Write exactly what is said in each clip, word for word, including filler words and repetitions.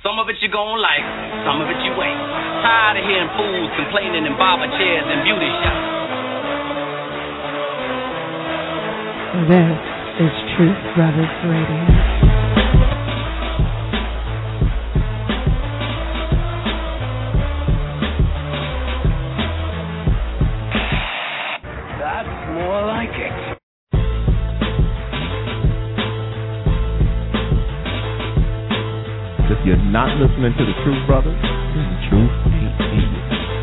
Some of it you gon' like, some of it you ain't. Tired of hearing fools complaining in barber chairs and beauty shops. This is Truth Brothers Radio. More like it. If you're not listening to the Truth Brothers, then the truth ain't in you.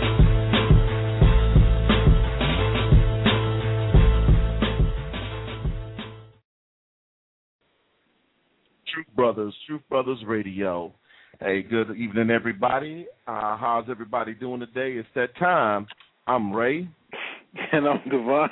Truth Brothers, Truth Brothers Radio. Hey, good evening, everybody. Uh, how's everybody doing today? It's that time. I'm Ray. And I'm Devon.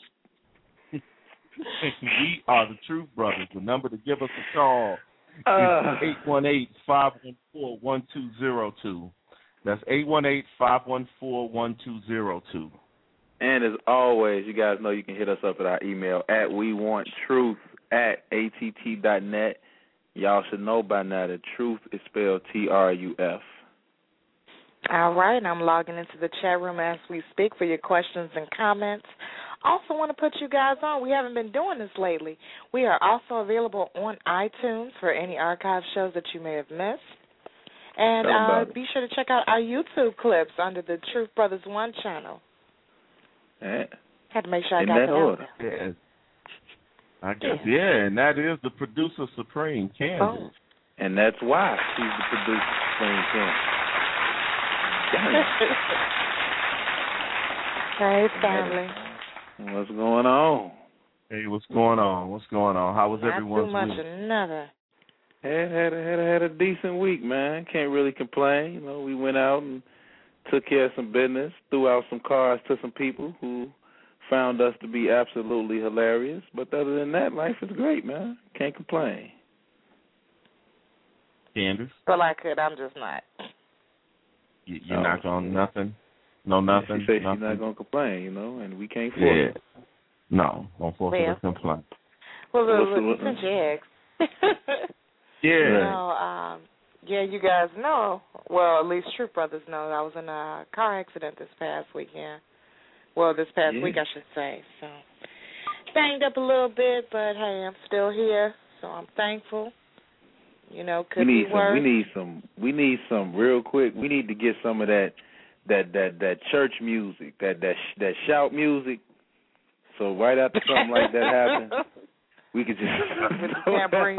We are the Truth Brothers. The number to give us a call uh, is eight one eight, five one four, one two zero two. That's eight one eight, five one four, one two zero two. And as always, you guys know you can hit us up at our email at we want truth at A T T dot net. Y'all should know by now that truth is spelled T R U F. All right, I'm logging into the chat room as we speak for your questions and comments. Also want to put you guys on. We haven't been doing this lately. We are also available on iTunes for any archive shows that you may have missed. And uh, be sure to check out our YouTube clips under the Truth Brothers One channel. Yeah. Had to make sure I In got that that order. Yeah. I guess, yeah. yeah, and that is the producer supreme, Candace. Oh. And that's why she's the producer supreme, Candace. Hey, family. What's going on? Hey, what's going on? What's going on? How was Not everyone's too much week? another. Had had a, had a, had a decent week, man. Can't really complain. You know, we went out and took care of some business, threw out some cards to some people who found us to be absolutely hilarious. But other than that, life is great, man. Can't complain. Candace? Well, I could. I'm just not. You, you're Oh, not going nothing? No nothing? She said nothing? she's not going to complain, you know, and we can't force Yeah. it. No, don't force her Well. to complain. Well, What's look, the- look, since you asked. Yeah. You know, um, yeah, you guys know, well, at least Truth Brothers know, I was in a car accident this past weekend. Well, this past Yeah. week, I should say. So, banged up a little bit, but hey, I'm still here, so I'm thankful. You know, could we need be some. worse. We need some. We need some real quick. We need to get some of that, that that that church music, that that sh- that shout music. So right after something like that happens, we could just. With the tambourine.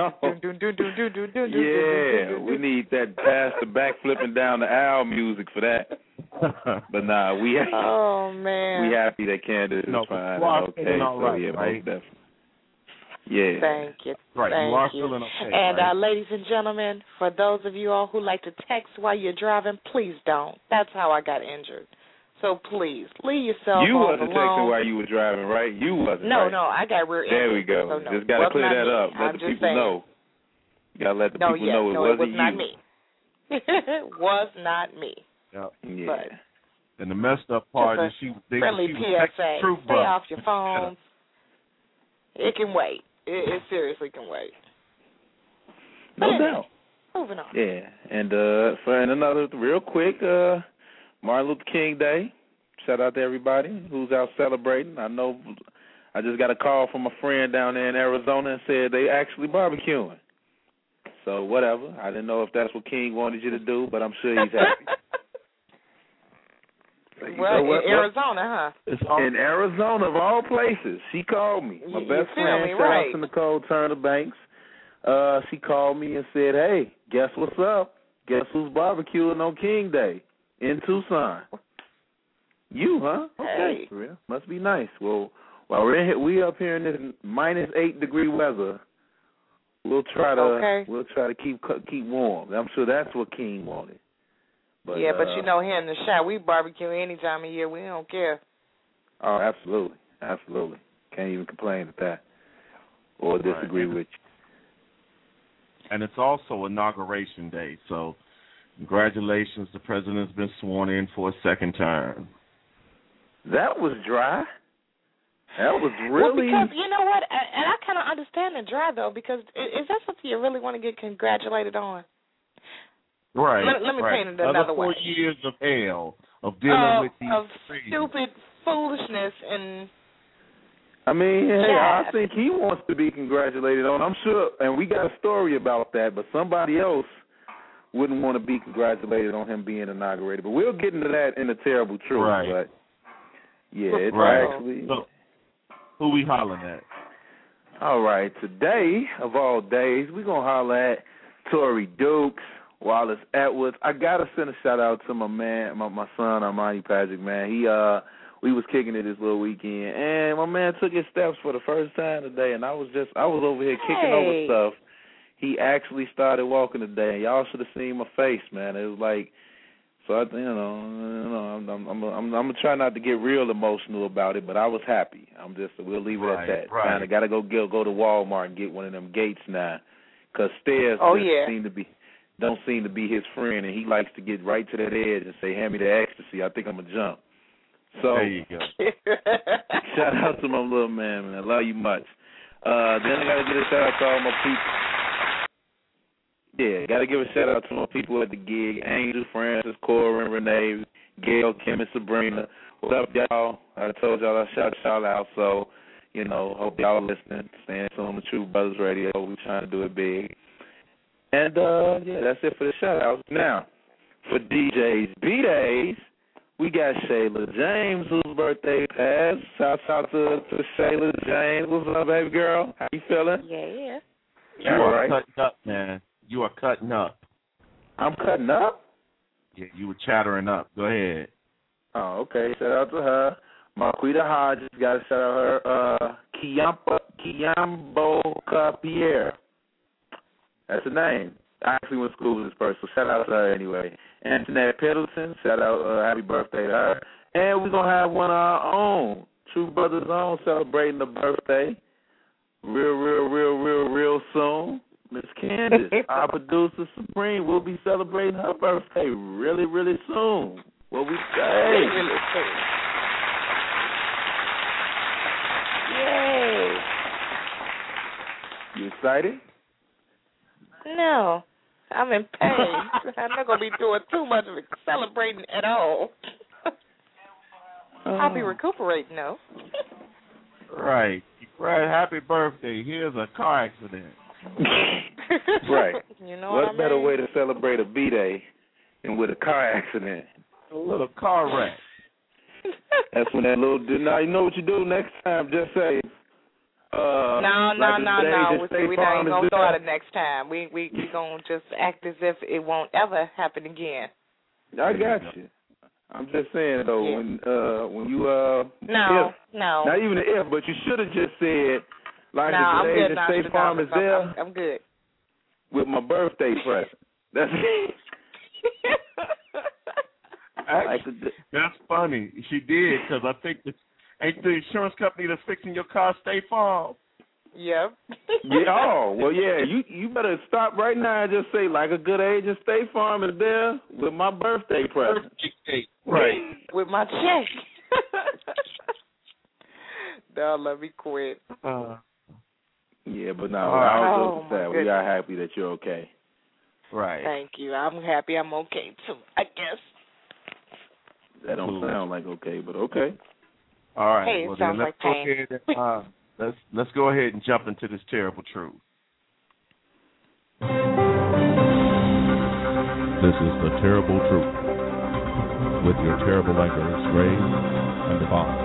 Yeah, we need that pastor backflipping down the aisle music for that. But nah, we ha- Oh man. we happy that Candace is No, fine you are and okay. feeling all So right, yeah, right? most definitely. Yeah. Thank you. Right, Thank you are you. feeling okay, And right? uh, ladies and gentlemen, for those of you all who like to text while you're driving, please don't. That's how I got injured. So please, leave yourself You all wasn't alone. texting while you were driving, right? You wasn't. No, right? no, I got rear There injured. we go. So no, Just gotta was clear not that me. up. Let I'm the just people saying. know. You gotta let the No, people yes, know it no, wasn't it was not you. me. It was not me. Yep. Yeah. But And the messed up part is just she, a they, friendly she P was S A. texting Truth Stay Brothers. off your phones. It can wait. It, it seriously can wait. No But anyway, doubt. moving on. Yeah. And uh for and another real quick, uh Martin Luther King Day. Shout out to everybody who's out celebrating. I know I just got a call from a friend down there in Arizona and said they actually barbecuing. So whatever. I didn't know if that's what King wanted you to do, but I'm sure he's happy. So you Well, know what- in Arizona, huh? It's all, In Arizona, of all places, she called me. My You- you best feel friend, me, shout right. out to Nicole Turner Banks. Uh, she called me and said, "Hey, guess what's up? Guess who's barbecuing on King Day in Tucson? You, huh? Okay, Hey. for real. Must be nice. Well, while we're in here, we up here in this minus eight degree weather. We'll try to Okay. we'll try to keep keep warm. I'm sure that's what King wanted. But, yeah, but uh, you know, here in the shop, we barbecue any time of year. We don't care. Oh, absolutely, absolutely. Can't even complain at that or disagree Right. with you. and it's also Inauguration Day, so congratulations, the president's been sworn in for a second term. That was dry. That was Well, really. because you know what, and and I kind of understand the drive though, because i- is that something you really want to get congratulated on? Right. Let, let me right. paint it another Other four way. years of hell of dealing uh, with these of crazy. stupid foolishness and. I mean, hey, Yeah. I think he wants to be congratulated on. I'm sure, and we got a story about that, but somebody else wouldn't want to be congratulated on him being inaugurated. But we'll get into that in the terrible truth. Right. But yeah, it's Right. actually. So, who we hollering at? All right, today of all days, we're gonna holler at Tory Dukes, Wallace Edwards. I gotta send a shout out to my man, my, my son Armani Patrick. Man, he uh. We was kicking it this little weekend, and my man took his steps for the first time today, and I was just, I was over here kicking Hey. over stuff. He actually started walking today, and y'all should have seen my face, man. It was like, so I, you know, you know, I'm, I'm, I'm, I'm, I'm gonna try not to get real emotional about it, but I was happy. I'm just, we'll leave it Right, at that. right. Kind of gotta go get, go to Walmart and get one of them gates now, cause stairs Oh, just yeah. seem to be, don't seem to be his friend, and he likes to get right to that edge and say, "Hand me the ecstasy." I think I'm gonna jump. So, There you go. shout out to my little man, man. I love you much. Uh, then I got to give a shout out to all my people. Yeah, got to give a shout out to my people at the gig. Angel, Francis, Cora, and Renee, Gail, Kim, and Sabrina. What up, y'all? I told y'all I shout y'all out, so, you know, hope y'all listening. Staying tuned to True Brothers Radio. We trying to do it big. And, uh, yeah, that's it for the shout outs. Now, for D Js B-Days, we got Shayla James, whose birthday passed. Shout out to, to Shayla James. What's up, baby girl? How you feeling? Yeah. You All are right. cutting up, man. You are cutting up. I'm cutting up? Yeah, you were chattering up. Go ahead. Oh, okay. Shout out to her. Marquita Hodges, got to shout out her. Uh, Kiyampa, Kiyambo Pierre. That's her name. I actually went to school with this person, so shout out to her anyway. Antoinette Pendleton, shout out, uh, happy birthday to her. And we're going to have one of our own, True Brothers' own, celebrating the birthday real, real, real, real, real soon. Miss Candace, our producer Supreme, will be celebrating her birthday really, really soon. What we say? Really soon. Yay. You excited? No. I'm in pain. I'm not going to be doing too much of it celebrating at all. I'll be recuperating, though. Right. Right. Happy birthday. Here's a car accident. Right. You know what what I better mean? way to celebrate a B-Day than with a car accident? A little car wreck. That's when that little, now you know what you do next time, just say, Uh, no, no, like no, today, no. just We, State we Farm ain't is gonna there. start it next time. We we we gonna just act as if it won't ever happen again. I got you. I'm just saying though, Yeah. when uh when you uh No, if, no, not even an if, but you should have just said like no. I'm today, good the now. State Farm is I'm, there I'm, I'm good. with my birthday present. That's it. Actually, that's funny. She did, because I think the, ain't the insurance company that's fixing your car State Farm? Yep. Yeah, oh, well, yeah, you you better stop right now and just say, like a good agent, State Farm is there with my birthday present. Birthday cake. Right. With my check. Don't let me quit. Uh, Yeah, but no, All right. I Oh, was my sad. We are happy that you're okay. right. Thank you. I'm happy I'm okay, too, I guess. That don't Cool. sound like okay, but okay. All right. Hey, it well, sounds then let's like go pain. ahead and, uh, let's let's go ahead and jump into this terrible truth. This is the terrible truth with your terrible anchors, Ray and Devon.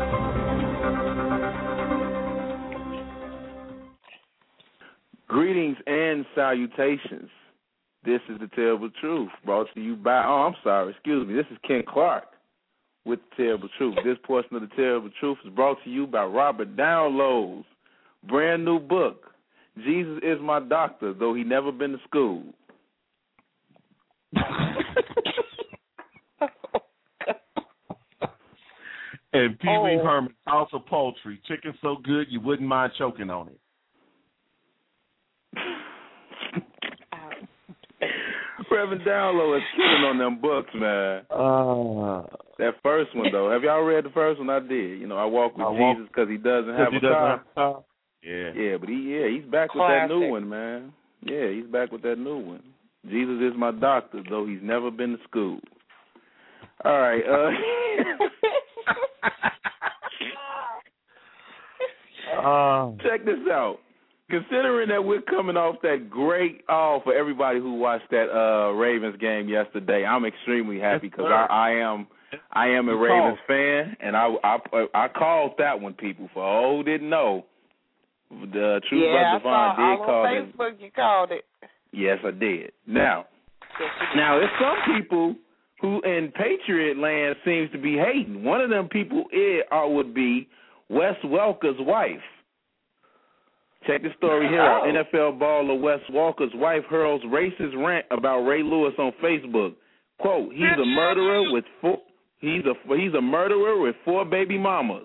Greetings and salutations. This is the terrible truth, brought to you by. Oh, I'm sorry. Excuse me. This is Ken Clark with the terrible truth. This portion of the terrible truth is brought to you by Robert Downloads. Brand new book. Jesus is my doctor, though he never been to school. And Pee Wee Oh. Herman's House of Poultry. Chicken so good you wouldn't mind choking on it. Reverend Download is killing on them books, man. Uh, That first one, though. Have y'all read the first one? I did. You know, I walk with I walk- Jesus because he doesn't have he a doesn't car. have a car. Yeah. Yeah, but he yeah he's back with that new Classic. one, man. Yeah, he's back with that new one. Jesus is my doctor, though he's never been to school. All right. Uh, uh, check this out. Considering that we're coming off that great, oh, for everybody who watched that uh, Ravens game yesterday, I'm extremely happy because I, I am I am a Ravens fan, and I, I I called that one, people. For all who didn't know, the True yeah, Brother Devon did call it. Yeah, on Facebook you called it. Yes, I did. Now, now there's some people who in Patriot land seems to be hating. One of them people is, uh, would be Wes Welker's wife. Check the story here out. N F L baller Wes Walker's wife hurls racist rant about Ray Lewis on Facebook. Quote, he's a murderer with four, he's a he's a murderer with four baby mamas.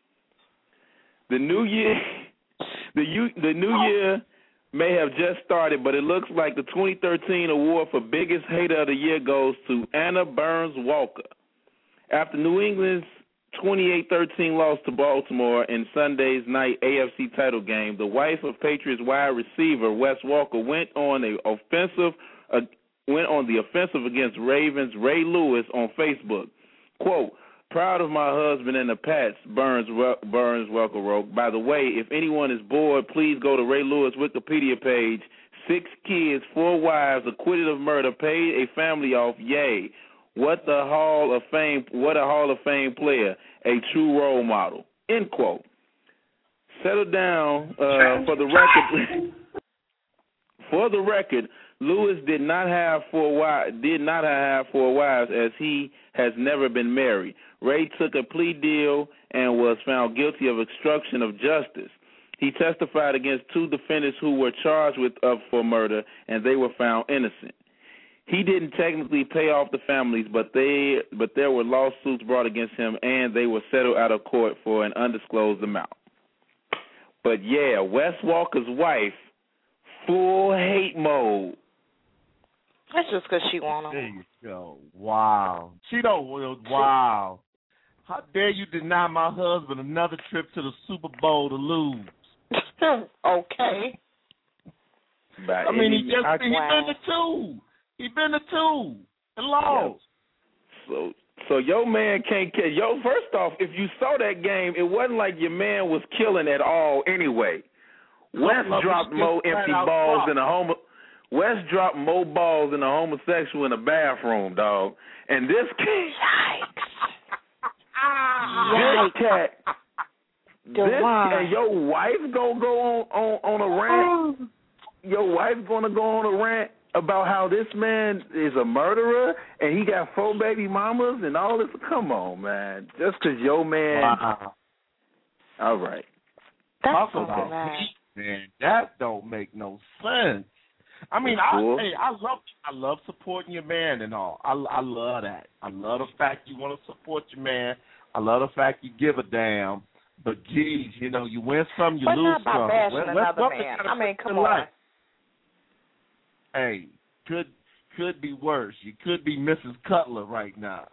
The new year the the new year may have just started, but it looks like the twenty thirteen award for biggest hater of the year goes to Anna Burns Walker. After New England's twenty-eight thirteen loss to Baltimore in Sunday's night A F C title game, the wife of Patriots wide receiver Wes Walker went on the offensive uh, went on the offensive against Ravens Ray Lewis on Facebook. Quote, proud of my husband and the Pats, Burns Burns Welker wrote. By the way, if anyone is bored, please go to Ray Lewis Wikipedia page. Six kids, four wives, acquitted of murder, paid a family off, yay. What the Hall of Fame? What a Hall of Fame player, a true role model. End quote. Settle down uh, for the record. For the record, Lewis did not have four wives. Did not have four wives, as he has never been married. Ray took a plea deal and was found guilty of obstruction of justice. He testified against two defendants who were charged with uh, for murder, and they were found innocent. He didn't technically pay off the families, but they but there were lawsuits brought against him, and they were settled out of court for an undisclosed amount. But yeah, Wes Walker's wife, full hate mode. That's just because she want him. There you go. Wow. She don't will. Wow. How dare you deny my husband another trip to the Super Bowl to lose? Okay. But I mean, he just I, he wow. been to two. He been to two and lost. Yeah. So, so your man can't kill. Yo, first off, if you saw that game, it wasn't like your man was killing at all. Anyway, Wes dropped more empty balls than a homo. Wes dropped more balls than a homosexual in a bathroom, dog. And this cat, this cat, this and your wife gonna go on, on on a rant. Your wife gonna go on a rant about how this man is a murderer and he got four baby mamas and all this. Come on, man. Just because your man. Wow. All right. That's Talk about me, man. That don't make no sense. I mean, I cool. hey, I love I love supporting your man and all. I, I love that. I love the fact you want to support your man. I love the fact you give a damn. But geez, you know, you win some, you but lose not by some. bashing another man. I mean, come on. Life. Hey, could could be worse. You could be Missus Cutler right now.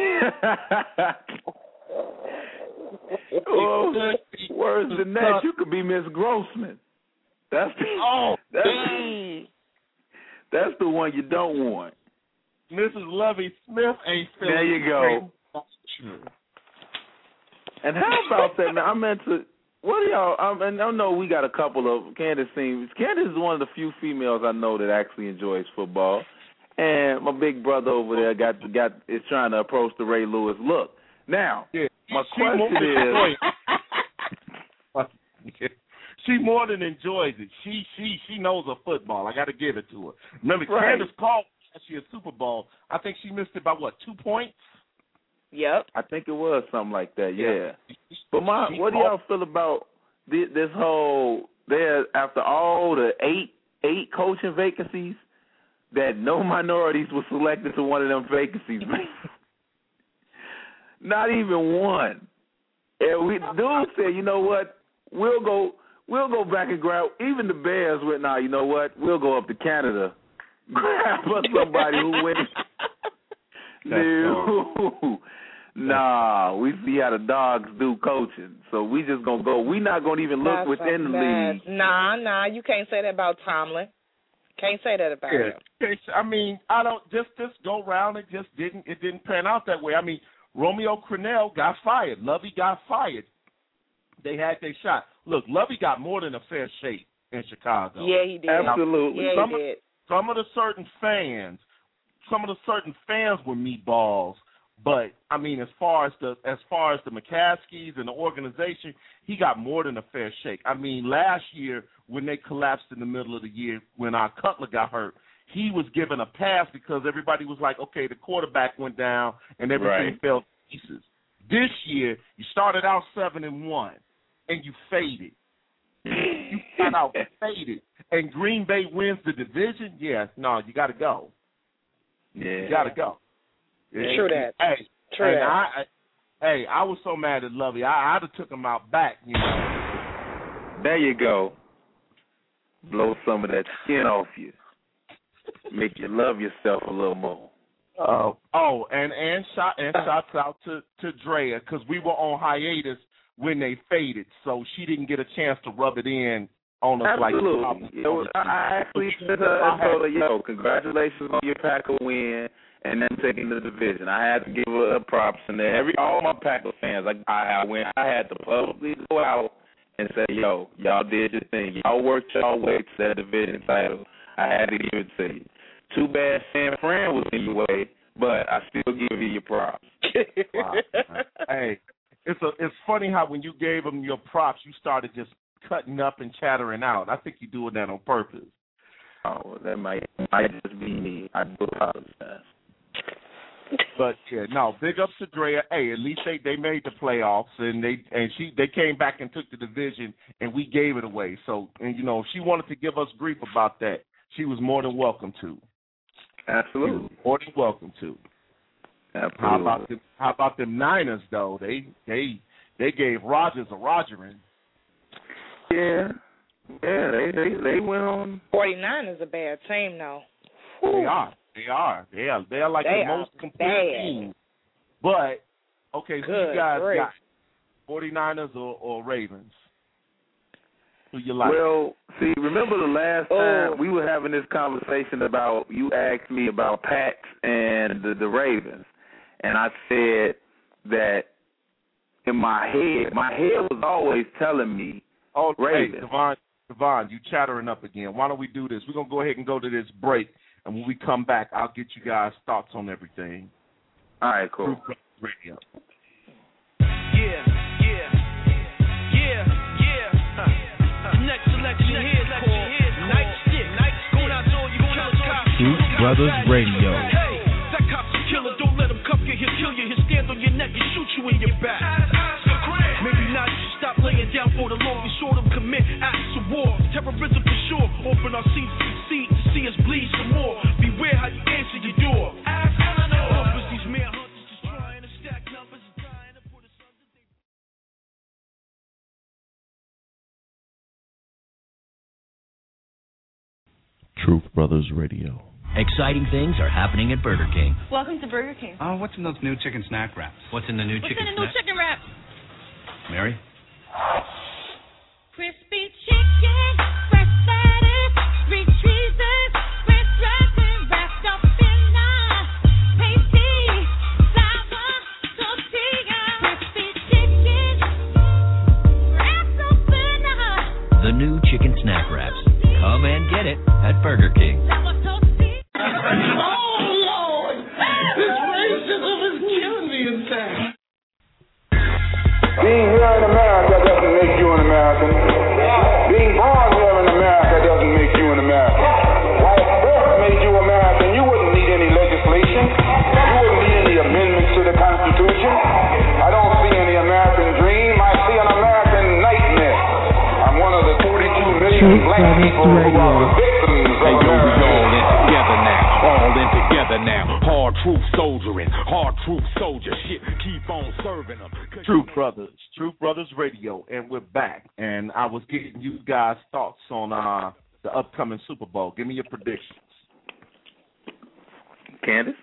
Oh, worse than that, you could be Miss Grossman. That's the oh, that's, the, that's the one you don't want. Missus Lovey Smith ain't feeling. There you go. And how about that? Now I meant to. What do y'all? Um, and I know we got a couple of Candace seems. Candace is one of the few females I know that actually enjoys football, and my big brother over there got got is trying to approach the Ray Lewis look. Now, yeah, my question is, she more than enjoys it. She she she knows her football. I got to give it to her. Remember, right. Candace called she a Super Bowl. I think she missed it by what, two points? Yep. I think it was something like that, yeah. yeah. But my, she what do y'all feel about this, this whole, there after all the eight eight coaching vacancies, that no minorities were selected to one of them vacancies, man? Not even one. And we dude said, you know what, we'll go we'll go back and grab, even the Bears went, nah, you know what, we'll go up to Canada, grab us somebody who wins. No. Nah, we see how the dogs do coaching. So we just going to go. We not going to even look That's within the league. Nah, nah, you can't say that about Tomlin. Can't say that about yeah. him. I mean, I don't just this go round. It just didn't. It didn't pan out that way. I mean, Romeo Crennel got fired. Lovey got fired. They had their shot. Look, Lovey got more than a fair shake in Chicago. Yeah, he did. Absolutely. Yeah, some he did. Of, some of the certain fans, some of the certain fans were meatballs. But I mean, as far as the as far as the McCaskies and the organization, he got more than a fair shake. I mean, last year when they collapsed in the middle of the year, when our Cutler got hurt, he was given a pass because everybody was like, okay, the quarterback went down and everything Right. fell to pieces. This year, you started out seven and one, and you faded. You got out faded, and Green Bay wins the division. Yeah, no, you got to go. Yeah. You got to go. True that. Hey, True and that. I, I, hey, I was so mad at Lovey. I, I'd have took him out back. You know. There you go. Blow some of that skin off you. Make you love yourself a little more. Oh, oh, and and shot and shouts out to to Drea because we were on hiatus when they faded, so she didn't get a chance to rub it in on us. Absolutely. Like Yo, I I actually said to her, I told her, yo, congratulations on your Packer win and then taking the division. I had to give her props, and every all my Packer fans, like I, I went, I had to publicly go out and say, yo, y'all did your thing. Y'all worked y'all way to that division title. I had to give it to you. Too bad San Fran was in your way, but I still give you your props. Wow, hey, it's a it's funny how when you gave them your props, you started just cutting up and chattering out. I think you're doing that on purpose. Oh, that might might just be me. I do apologize. But yeah, no, big ups to Drea. Hey, at least they, they made the playoffs and they and she they came back and took the division and we gave it away. So and you know, if she wanted to give us grief about that, she was more than welcome to. Absolutely. More than welcome to. Absolutely. How about them how about them Niners though? They they they gave Rodgers a Rogering. Yeah. Yeah, they they, they went on. forty-nine is a bad team though. They are. They are. They are. They are like They the are most complete bad. team. But, okay, who Good you guys grief. got? forty-niners or, or Ravens? Who you like? Well, see, remember the last Oh. time we were having this conversation about, you asked me about Pats and the, the Ravens, and I said that in my head, my head was always telling me oh, Ravens. Hey, Devon, Devon, you chattering up again. Why don't we do this? We're going to go ahead and go to this break, and when we come back, I'll get you guys' thoughts on everything. All right, cool. Truth Radio. Yeah, yeah, yeah, yeah. Uh, uh, next selection here is called Nightstick. Going out to all you killers, cops. Truth Brothers Radio. Hey, that cop's a killer. Don't let him cuff you. He'll kill you. He'll stand on your neck and shoot you in your back. Maybe not. You should stop laying down for the law. We saw them commit acts of war. Terrorism for sure. Open our seats to see to see us bleed some more. Beware how you answer your door. Offers these man hunters just trying to stack numbers and dying to put us under their... Truth Brothers Radio. Exciting things are happening at Burger King. Welcome to Burger King. Oh, what's in those new chicken snack wraps? What's in the new What's chicken in a new snack? chicken wrap? Mary? Crispy chicken, fresh lettuce, three cheeses, French dressing wrapped up in a pasty sour tortilla. Crispy chicken, wrapped up in a The new chicken snack wraps. Come and get it at Burger King. sour tortilla. Oh, Lord! This racism is killing me inside. Being here in America doesn't make you an American. Being born here in America doesn't make you an American. White birth made you American, you wouldn't need any legislation. You wouldn't need any amendments to the Constitution. I don't see any American dream. I see an American nightmare. I'm one of the forty-two million black people who are the victims of Hey, yo, we America. all in together now, all in together now. Hard truth soldiering, hard truth soldier shit. Keep on serving them. Truth Brothers, Truth Brothers Radio, and we're back. And I was getting you guys' thoughts on uh, the upcoming Super Bowl. Give me your predictions. Candace?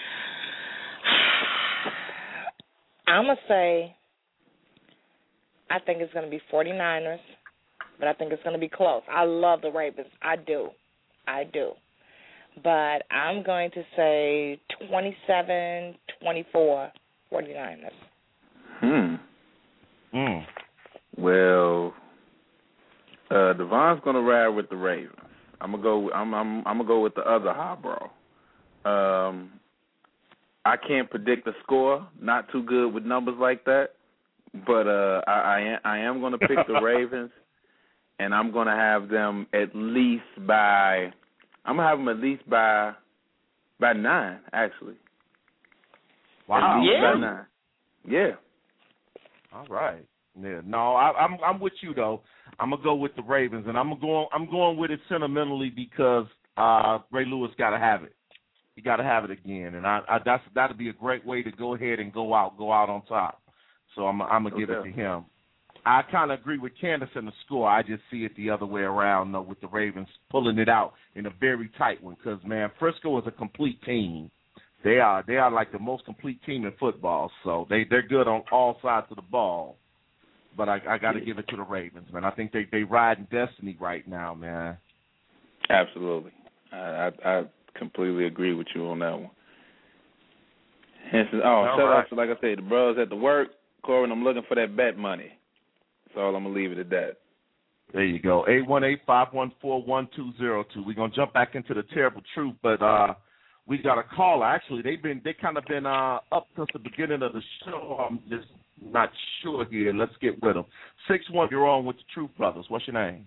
I'm going to say I think it's going to be forty-niners, but I think it's going to be close. I love the Ravens. I do. I do. But I'm going to say twenty-seven twenty-four 49ers. Hmm. Hmm. Well, uh, Devon's gonna ride with the Ravens. I'm gonna go. I'm. I'm. I'm gonna go with the other highbrow. Um, I can't predict the score. Not too good with numbers like that. But uh, I, I am. I am gonna pick the Ravens, and I'm gonna have them at least by. I'm gonna have them at least by by nine. Actually. Wow. At least Yeah. by nine. Yeah. All right. Yeah. No, I, I'm I'm with you though. I'm gonna go with the Ravens, and I'm going I'm going with it sentimentally because uh, Ray Lewis got to have it. He got to have it again, and I, I that's that'd be a great way to go ahead and go out go out on top. So I'm I'm gonna give Okay. it to him. I kind of agree with Candace in the score. I just see it the other way around though, with the Ravens pulling it out in a very tight one. Because man, Frisco is a complete team. They are they are like the most complete team in football. So they they're good on all sides of the ball. But I, I got to give it to the Ravens, man. I think they they riding destiny right now, man. Absolutely. I, I I completely agree with you on that one. And so, oh, All shout right. out to, like I said, the bros at the work. Corbin, I'm looking for that bet money. That's all I'm going to leave it at that. There you go. eight one eight, five one four, one two zero two. We're gonna jump back into the terrible truth, but uh we got a caller. Actually, they've been they kind of been uh up since the beginning of the show. I'm just not sure here. Let's get with them. Six one, you're on with the Truth Brothers. What's your name?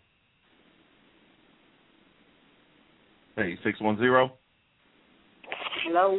Hey, six one zero. Hello.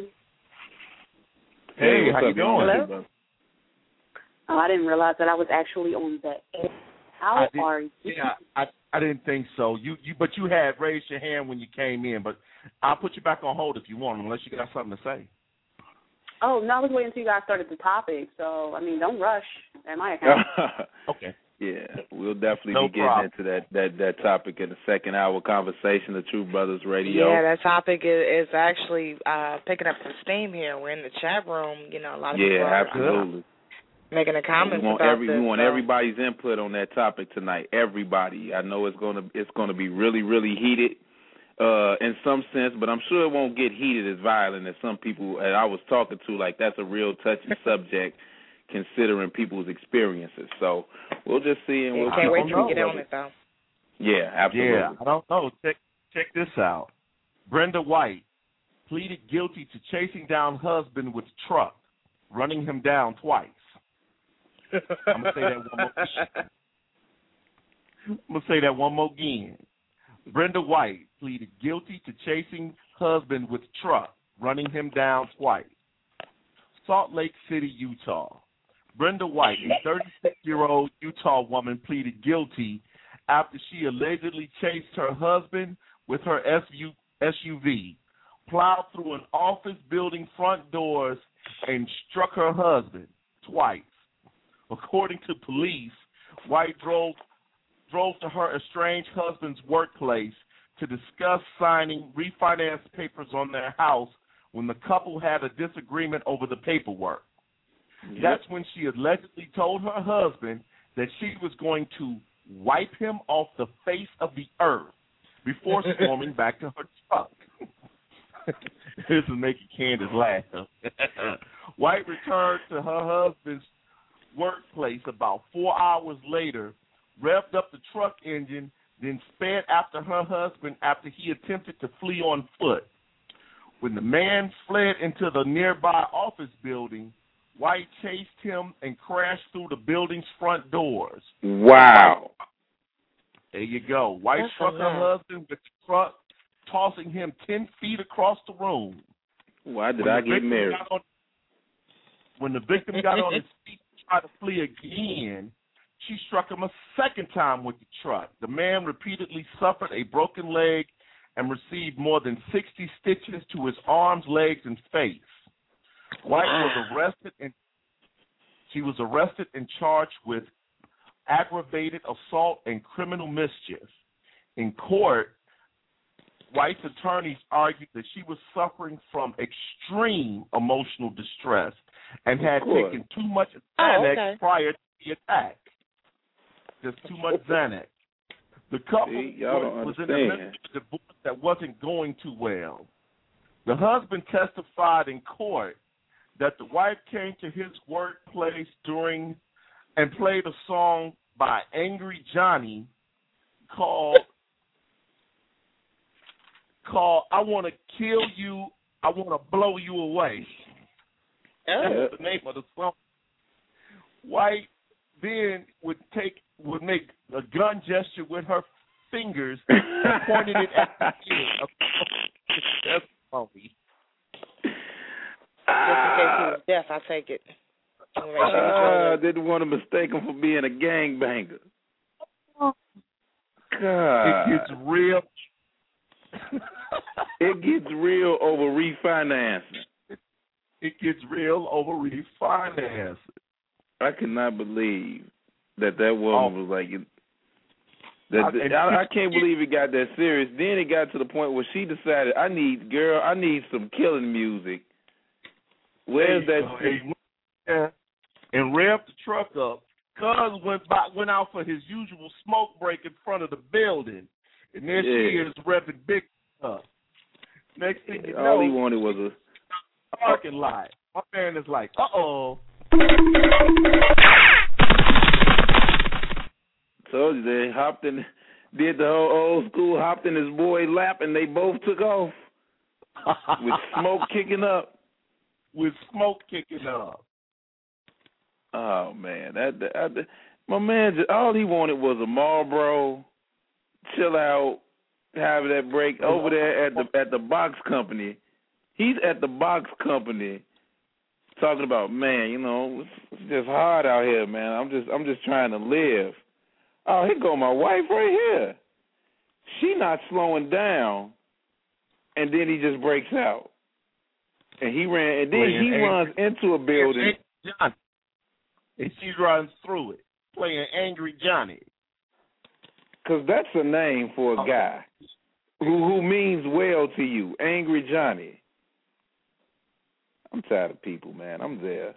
Hey, what's how you up, doing? y'all? Hello? Oh, I didn't realize that I was actually on the air. How I did- are you? Yeah, I I didn't think so. You you but you had raised your hand when you came in, but I'll put you back on hold if you want, unless you got something to say. Oh, no, I was waiting until you guys started the topic. So, I mean, don't rush at my account. Okay. Yeah, we'll definitely No be getting problem. into that, that, that topic in the second hour conversation, the True Brothers Radio. Yeah, that topic is, is actually uh, picking up some steam here. We're in the chat room. You know, a lot of Yeah, people are absolutely. making the comments we want about every, this. We want so. everybody's input on that topic tonight. Everybody. I know it's gonna it's gonna be really really heated uh, in some sense, but I'm sure it won't get heated as violent as some people that I was talking to. Like that's a real touchy subject, considering people's experiences. So we'll just see and Yeah, we'll can't keep wait on till we get going. on it, though. Yeah, absolutely. Yeah, I don't know. Check check this out. Brenda White pleaded guilty to chasing down husband with truck, running him down twice. I'm gonna say that one more again. I'm gonna say that one more again. Brenda White pleaded guilty to chasing husband with truck, running him down twice. Salt Lake City, Utah. Brenda White, a thirty-six-year-old Utah woman, pleaded guilty after she allegedly chased her husband with her S U V, plowed through an office building front doors, and struck her husband twice. According to police, White drove drove to her estranged husband's workplace to discuss signing refinance papers on their house when the couple had a disagreement over the paperwork. Yep. That's when she allegedly told her husband that she was going to wipe him off the face of the earth before storming back to her truck. This is making Candace laugh. White returned to her husband's workplace about four hours later, revved up the truck engine, then sped after her husband after he attempted to flee on foot. When the man fled into the nearby office building, White chased him and crashed through the building's front doors. Wow. There you go. White That's struck her husband with the truck, tossing him ten feet across the room. Why did when I get married? On, when the victim got on his feet to try to flee again, she struck him a second time with the truck. The man repeatedly suffered a broken leg and received more than sixty stitches to his arms, legs, and face. White was arrested and she was arrested and charged with aggravated assault and criminal mischief. In court, White's attorneys argued that she was suffering from extreme emotional distress and had taken too much Xanax oh, okay. prior to the attack. Just too much Xanax. The couple See, y'all don't was, was in the midst understand. of a divorce that wasn't going too well. The husband testified in court that the wife came to his workplace during and played a song by Angry Johnny called called I Want to Kill You, I Want to Blow You Away. That's the name of the song. White then would take would make a gun gesture with her fingers and pointed it at the ear of his testimony. Just in case he was deaf, I take it. I uh, didn't want to mistake him for being a gangbanger. God. It gets real. It gets real over refinancing. It gets real over refinancing. I cannot believe that that woman was like, that. I, I can't believe it got that serious. Then it got to the point where she decided, I need, girl, I need some killing music. Where's that? Hey, and revved the truck up. Cuz went by, went out for his usual smoke break in front of the building, and there Yeah. she is revving big up. Next thing you know, all he wanted was a parking lot. My man is like, uh oh. Told you they hopped in, did the whole old school, hopped in his boy lap, and they both took off with smoke kicking up. With smoke kicking up. Oh man, that, that, that my man, just, all he wanted was a Marlboro, chill out, have that break over there at the at the box company. He's at the box company, talking about, man, you know, it's, it's just hard out here, man. I'm just I'm just trying to live. Oh, here go my wife right here. She not slowing down, and then he just breaks out, and he ran, and then Playing he runs into a building. Johnny. And she runs through it, playing Angry Johnny. Because that's a name for a guy who who means well to you, Angry Johnny. I'm tired of people, man. I'm there.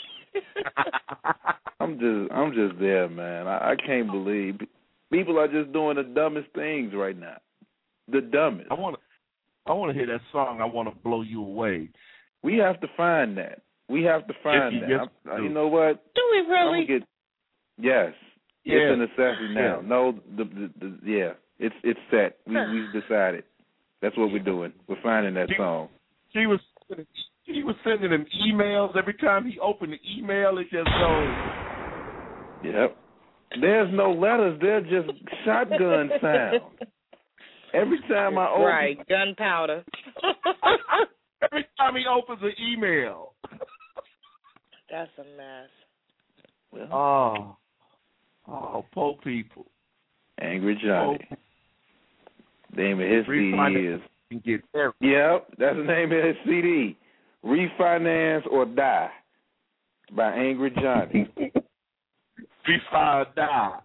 I'm just I'm just there, man. I, I can't believe people are just doing the dumbest things right now. The dumbest. I want to I want to hear that song. I Want to Blow You Away. We have to find that. We have to find yes, that. Yes, I, you know what? Do we really? Get, yes. Yeah. It's a necessity now. Yeah. No, the, the, the yeah. It's it's set. We we've decided. That's what we're doing. We're finding that she, song. She was she was sending him emails every time he opened the email. It just goes. Yep. There's no letters. They're just shotgun sound. Every time I open. Right, gunpowder. Every time he opens an email. That's a mess. Well, oh, oh, poor people. Angry Johnny. Oh. The name of his C D is. And get there. Yep, that's the name of his C D. Refinance or Die by Angry Johnny. Refinance or Die.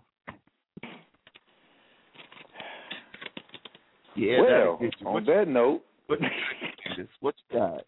Yeah. Well, on that note. What you got?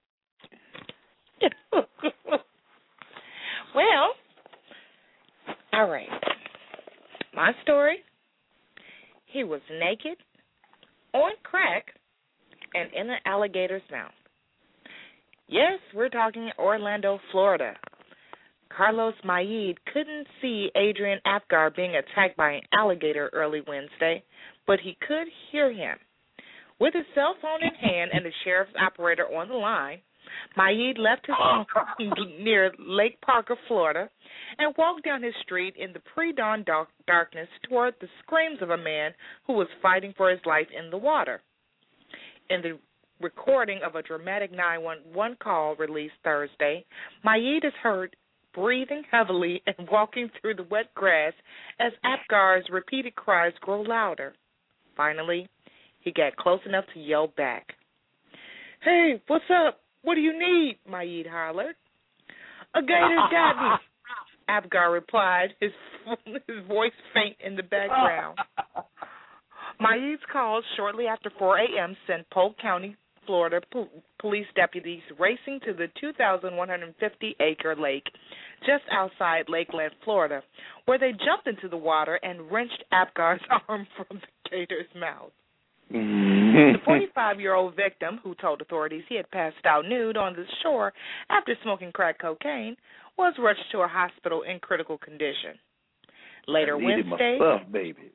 Well, all right. My story, he was naked, on crack, and in an alligator's mouth. Yes, we're talking Orlando, Florida. Carlos Maid couldn't see Adrian Apgar being attacked by an alligator early Wednesday, but he could hear him. With his cell phone in hand and the sheriff's operator on the line, Maid left his home near Lake Parker, Florida, and walked down his street in the pre-dawn dark- darkness toward the screams of a man who was fighting for his life in the water. In the recording of a dramatic nine one one call released Thursday, Maid is heard breathing heavily and walking through the wet grass as Apgar's repeated cries grow louder. Finally, he got close enough to yell back. "Hey, what's up? What do you need?" Maid hollered. "A gator's got me," Apgar replied, his, his voice faint in the background. Maid's calls shortly after four a.m. sent Polk County Florida, po- police deputies racing to the two thousand one hundred fifty acre lake just outside Lakeland, Florida, where they jumped into the water and wrenched Apgar's arm from the gator's mouth. The forty-five-year-old victim, who told authorities he had passed out nude on the shore after smoking crack cocaine, was rushed to a hospital in critical condition. Later I needed Wednesday, my stuff, baby.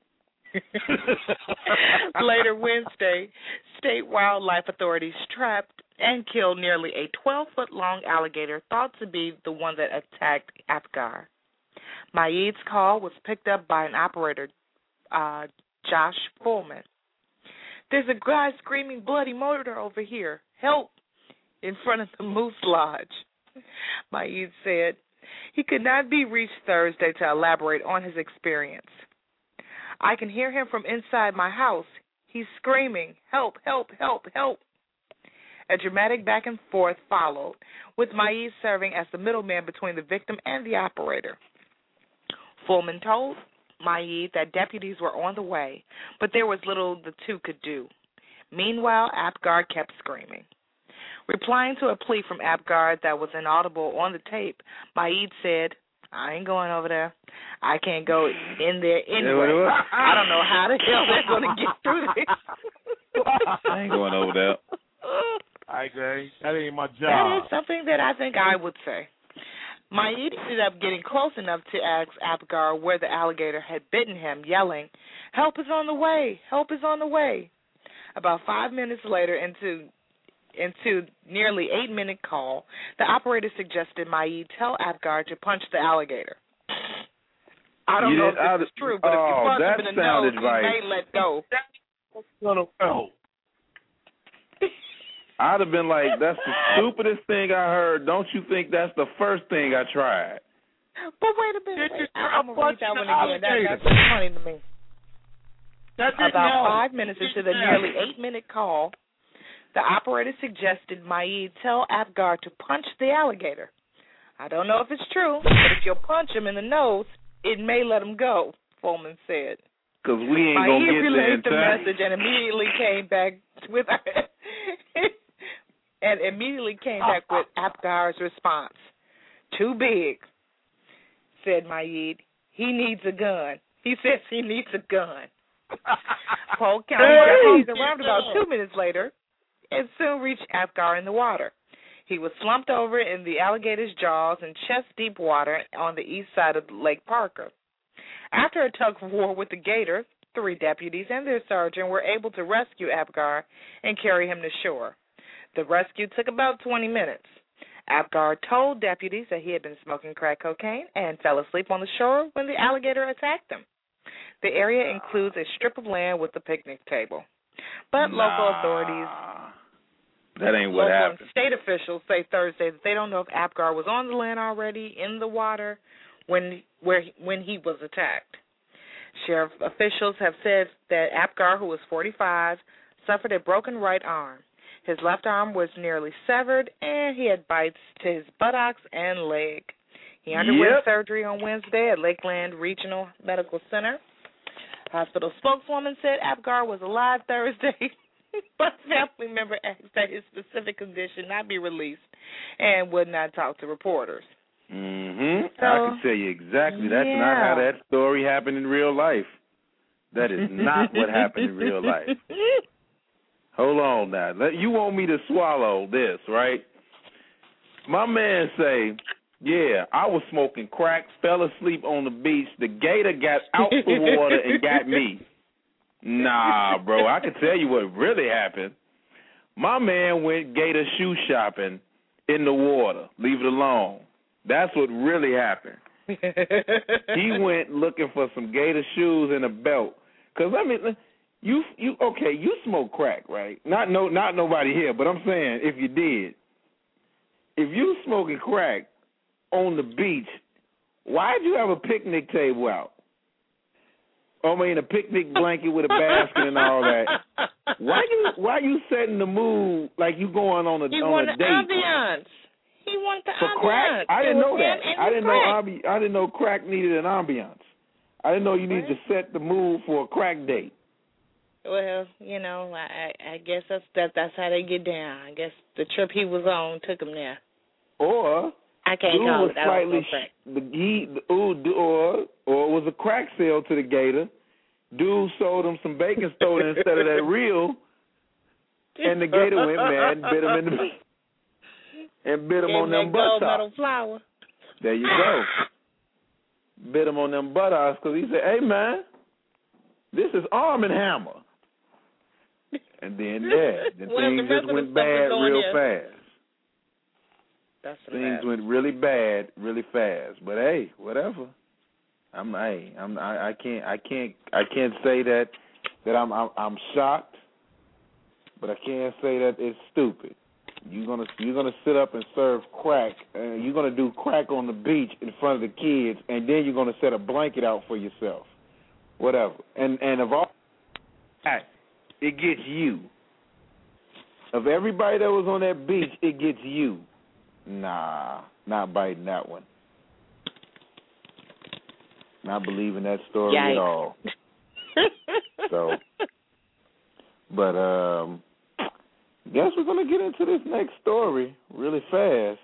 Later Wednesday, state wildlife authorities trapped and killed nearly a twelve-foot-long alligator thought to be the one that attacked Apgar. Maid's call was picked up by an operator, uh, Josh Fullman. "There's a guy screaming bloody murder over here. Help!" in front of the Moose Lodge. Maid said he could not be reached Thursday to elaborate on his experience. "I can hear him from inside my house. He's screaming, 'Help, help, help, help.'" A dramatic back and forth followed, with Maid serving as the middleman between the victim and the operator. Fullman told Maid that deputies were on the way, but there was little the two could do. Meanwhile, Apgar kept screaming. Replying to a plea from Apgar that was inaudible on the tape, Maid said, "I ain't going over there. I can't go in there anyway. I don't know how the hell they're going to get through this." I ain't going over there. I agree. That ain't my job. That is something that I think I would say. Maid ended up getting close enough to ask Apgar where the alligator had bitten him, yelling, "Help is on the way! Help is on the way!" About five minutes later, into into nearly eight-minute call, the operator suggested Maid tell Apgar to punch the alligator. I don't you know if I, this is true, but oh, if you punch that him in the nose, he right. may let go. That's gonna help. I'd have been like, "That's the stupidest thing I heard. Don't you think that's the first thing I tried?" But wait a minute. Did you I'm going to read that one again. That, alligator? that's funny to me. That didn't About help. five minutes into the Didn't nearly help. eight-minute call, the operator suggested Maid tell Apgar to punch the alligator. "I don't know if it's true, but if you'll punch him in the nose, it may let him go," Fullman said. Because we ain't going to Maid get there in relayed the time. message and immediately came back with and immediately came back with Apgar's response. "Too big," said Maid. "He needs a gun." He says he needs a gun. Polk County deputies arrived about two minutes later and soon reached Apgar in the water. He was slumped over in the alligator's jaws in chest-deep water on the east side of Lake Parker. After a tug-of-war with the gator, three deputies and their sergeant were able to rescue Apgar and carry him to shore. The rescue took about twenty minutes. Apgar told deputies that he had been smoking crack cocaine and fell asleep on the shore when the alligator attacked him. The area includes a strip of land with a picnic table. But nah, local authorities, that ain't what local happened. and state officials say Thursday that they don't know if Apgar was on the land already in the water when where when he was attacked. Sheriff officials have said that Apgar, who was forty-five, suffered a broken right arm. His left arm was nearly severed, and he had bites to his buttocks and leg. He underwent Yep. surgery on Wednesday at Lakeland Regional Medical Center. Hospital spokeswoman said Apgar was alive Thursday, but a family member asked that his specific condition not be released and would not talk to reporters. Mm-hmm. So, I can tell you exactly. That's yeah. not how that story happened in real life. That is not what happened in real life. Hold on now. Let, you want me to swallow this, right? My man say, yeah, I was smoking crack, fell asleep on the beach. The gator got out the water and got me. Nah, bro, I can tell you what really happened. My man went gator shoe shopping in the water. Leave it alone. That's what really happened. He went looking for some gator shoes and a belt. Because, I mean, you, you okay, you smoke crack, right? Not no, not nobody here, but I'm saying if you did, if you smoking crack on the beach, why'd you have a picnic table out? I mean, a picnic blanket with a basket and all that. Why you why you setting the mood like you going on a He on wanted a date? ambiance. He wanted the For ambiance. crack? I didn't It know was that. him and I the didn't crack. know ambi- I didn't know crack needed an ambiance. I didn't know you needed to set the mood for a crack date. Well, you know, I I guess that's that that's how they get down. I guess the trip he was on took him there. Or I can't dude call was it. That slightly was no crack. sh- the he the, ooh, du- or or it was a crack sale to the gator. Dude sold him some baking soda instead of that real, and the gator went mad and bit him in the and bit him Gave on him them that gold buttocks. medal flower. There you go. Bit him on them buttocks because he said, "Hey man, this is Arm and Hammer." And then yeah, then Well, things the rest just of went the stuff is bad going real there. fast. That's the Things bad. went really bad, really fast. But hey, whatever. I'm hey, I'm I, I can't I can't I can't say that that I'm I'm, I'm shocked, but I can't say that it's stupid. You're gonna you're gonna sit up and serve crack, and you're gonna do crack on the beach in front of the kids, and then you're gonna set a blanket out for yourself. Whatever. And and of all that, it gets you. Of everybody that was on that beach, it gets you. Nah, not biting that one. Not believing that story Yikes. at all. So, but um, guess we're gonna get into this next story really fast,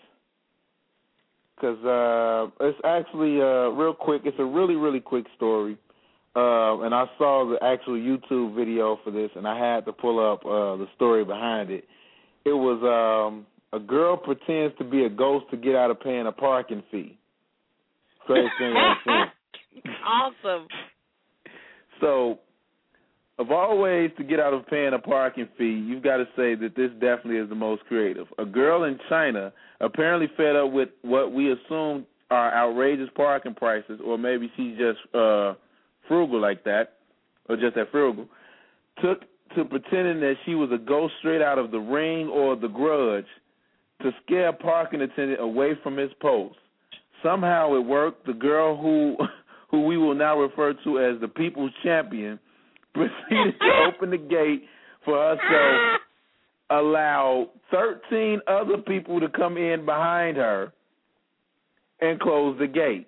cause uh, it's actually uh, real quick. It's a really really quick story, uh, and I saw the actual YouTube video for this, and I had to pull up uh, the story behind it. It was um, a girl pretends to be a ghost to get out of paying a parking fee. Crazy thing I've seen. Awesome. So, of all ways to get out of paying a parking fee, you've got to say that this definitely is the most creative. A girl in China, apparently fed up with what we assume are outrageous parking prices, or maybe she's just uh, frugal like that, or just that frugal, took to pretending that she was a ghost straight out of The Ring or The Grudge to scare a parking attendant away from his post. Somehow it worked. The girl who who we will now refer to as the People's Champion proceeded to open the gate for herself, allow thirteen other people to come in behind her, and close the gate.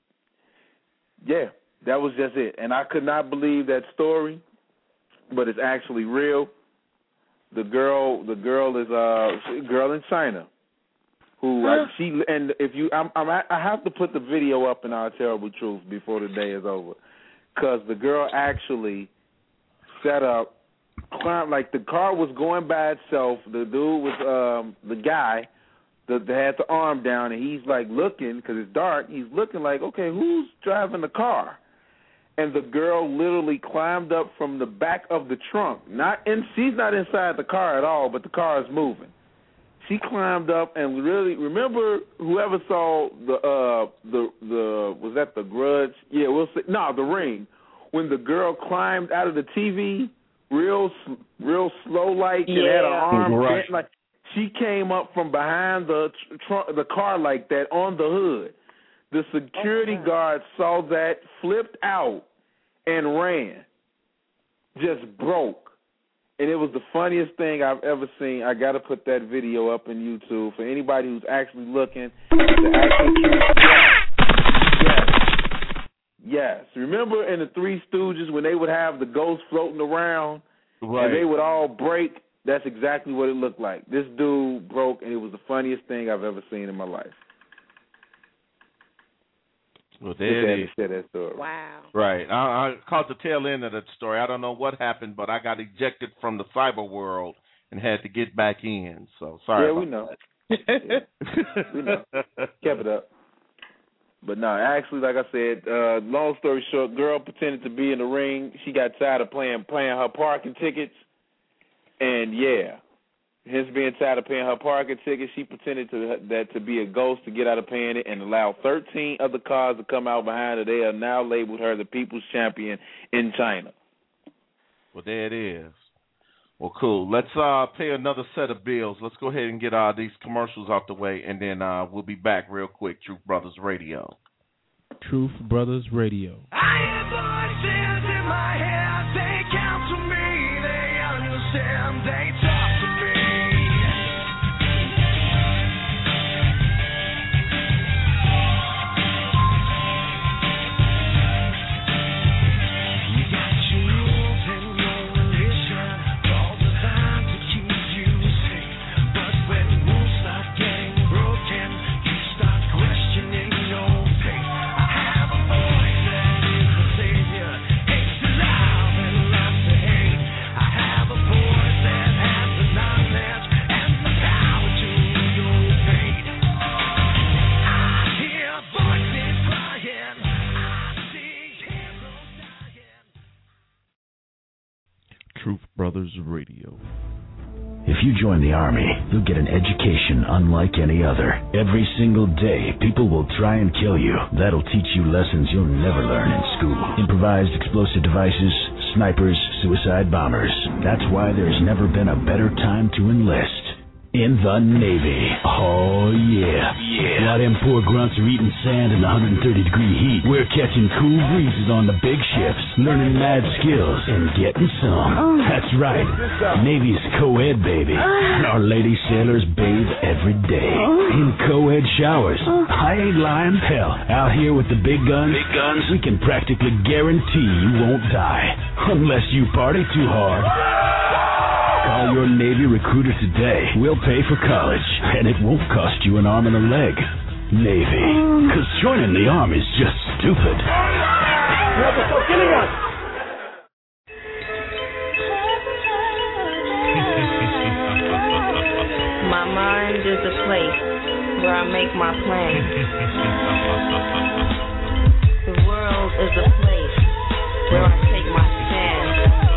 Yeah, that was just it. And I could not believe that story, but it's actually real. The girl, the girl is a uh, girl in China. Who uh, she and if you I'm, I'm I have to put the video up in Our Terrible Truth before the day is over, because the girl actually set up, climbed, like the car was going by itself. The dude was um, the guy that, that had the arm down, and he's like looking because it's dark. He's looking like, okay, who's driving the car? And the girl literally climbed up from the back of the trunk. Not in, she's not inside the car at all, but the car is moving. She climbed up and really remember whoever saw the uh the the was that The Grudge? Yeah, we'll say no, The Ring. When the girl climbed out of the T V, real real slow like and yeah. had her arm Right. bent, like she came up from behind the trunk the car like that on the hood. The security oh, guard saw that, flipped out, and ran. Just broke. And it was the funniest thing I've ever seen. I got to put that video up on YouTube for anybody who's actually looking to actually Yes. Yes. Remember in the Three Stooges when they would have the ghosts floating around Right. and they would all break? That's exactly what it looked like. This dude broke, and it was the funniest thing I've ever seen in my life. Well, there it is. Share that story. Wow. Right. I, I caught the tail end of that story. I don't know what happened, but I got ejected from the cyber world and had to get back in. So sorry. Yeah, about we know. That. Yeah. We know. Kept it up. But no, actually, like I said, uh, long story short, girl pretended to be in the ring. She got tired of playing playing her parking tickets, and yeah, hence being tired of paying her parking tickets, she pretended to that to be a ghost to get out of paying it, and allowed thirteen other cars to come out behind her. They have now labeled her the People's Champion in China. Well, there it is. Well, cool. Let's uh, pay another set of bills. Let's go ahead and get uh, these commercials out the way, and then uh, we'll be back real quick. Truth Brothers Radio. Truth Brothers Radio. I hear voices in my head. They counsel me. They understand. They talk to me. You got chills in your Truth Brothers Radio. If you join the Army, you'll get an education unlike any other. Every single day, people will try and kill you. That'll teach you lessons you'll never learn in school. Improvised explosive devices, snipers, suicide bombers. That's why there's never been a better time to enlist. In the Navy. Oh, yeah. Yeah. While them poor grunts are eating sand in one hundred thirty degree heat, we're catching cool breezes on the big ships, learning mad skills, and getting some. That's right. Navy's co-ed, baby. Our lady sailors bathe every day in co-ed showers. I ain't lying. Hell, out here with the big guns, big guns, we can practically guarantee you won't die. Unless you party too hard. Call your Navy recruiter today. We'll pay for college, and it won't cost you an arm and a leg. Navy. Because joining the Army is just stupid. My mind is a place where I make my plans. The world is a place where I take my stand.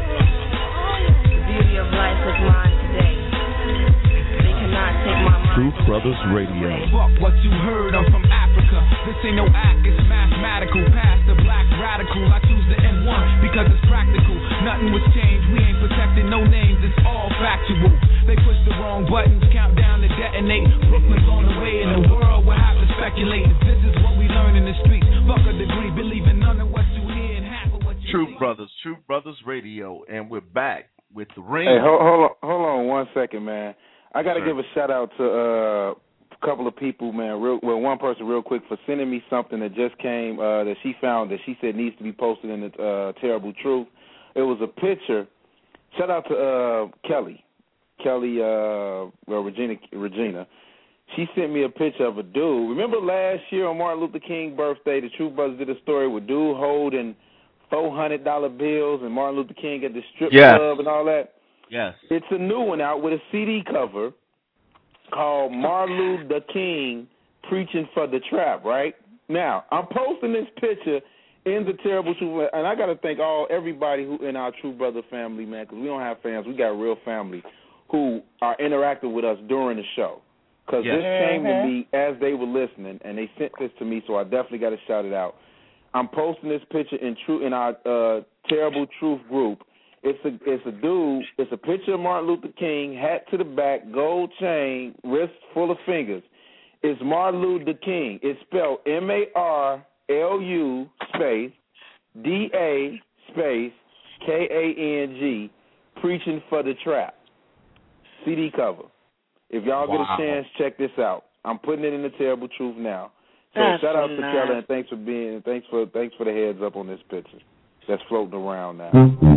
Of life is mine today. They cannot take my mind. Truth Brothers Radio. Fuck what you heard, I'm from Africa. This ain't no act, it's mathematical. Past the black radical, I choose the N one because it's practical. Nothing was changed, we ain't protecting no names, it's all factual. They push the wrong buttons, count down to detonate. Brooklyn's on the way and the world will have to speculate. If this is what we learn in the streets, fuck a degree, believing none of what you hear and half of what you Truth see. Brothers, Truth Brothers Radio, and we're back with the ring. Hey, hold, hold on, hold on one second, man. I got to Sure. give a shout out to uh, a couple of people, man. Real, well, one person real quick for sending me something that just came uh, that she found that she said needs to be posted in the uh, Terrible Truth. It was a picture. Shout out to uh, Kelly, Kelly, uh, well Regina, Regina. She sent me a picture of a dude. Remember last year on Martin Luther King birthday, the Truth Brothers did a story with dude holding four hundred dollar bills and Martin Luther King at the strip Yes. club and all that. Yes. It's a new one out with a C D cover called Martin Luther King Preaching for the Trap, right? Now, I'm posting this picture in the Terrible Truth, and I got to thank all everybody who in our True Brother family, man, because we don't have fans. We got real family who are interacting with us during the show. Because Yes. this came to me as they were listening, and they sent this to me, so I definitely got to shout it out. I'm posting this picture in true in our uh, Terrible Truth group. It's a it's a dude. It's a picture of Martin Luther King, hat to the back, gold chain, wrist full of fingers. It's Martin Luther King. It's spelled M A R L U space D A space K A N G, preaching for the trap. C D cover. If y'all Wow. get a chance, check this out. I'm putting it in the Terrible Truth now. So That's shout out to nice. Keller and thanks for being thanks for thanks for the heads up on this picture that's floating around now.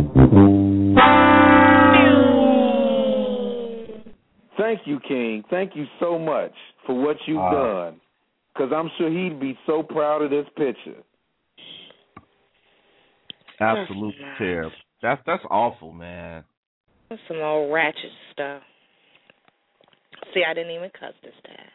Thank you, King. Thank you so much for what you've Uh, done. Because I'm sure he'd be so proud of this picture. Absolutely That's nice. terrible. That's that's awful, man. That's some old ratchet stuff. See, I didn't even cuss this time.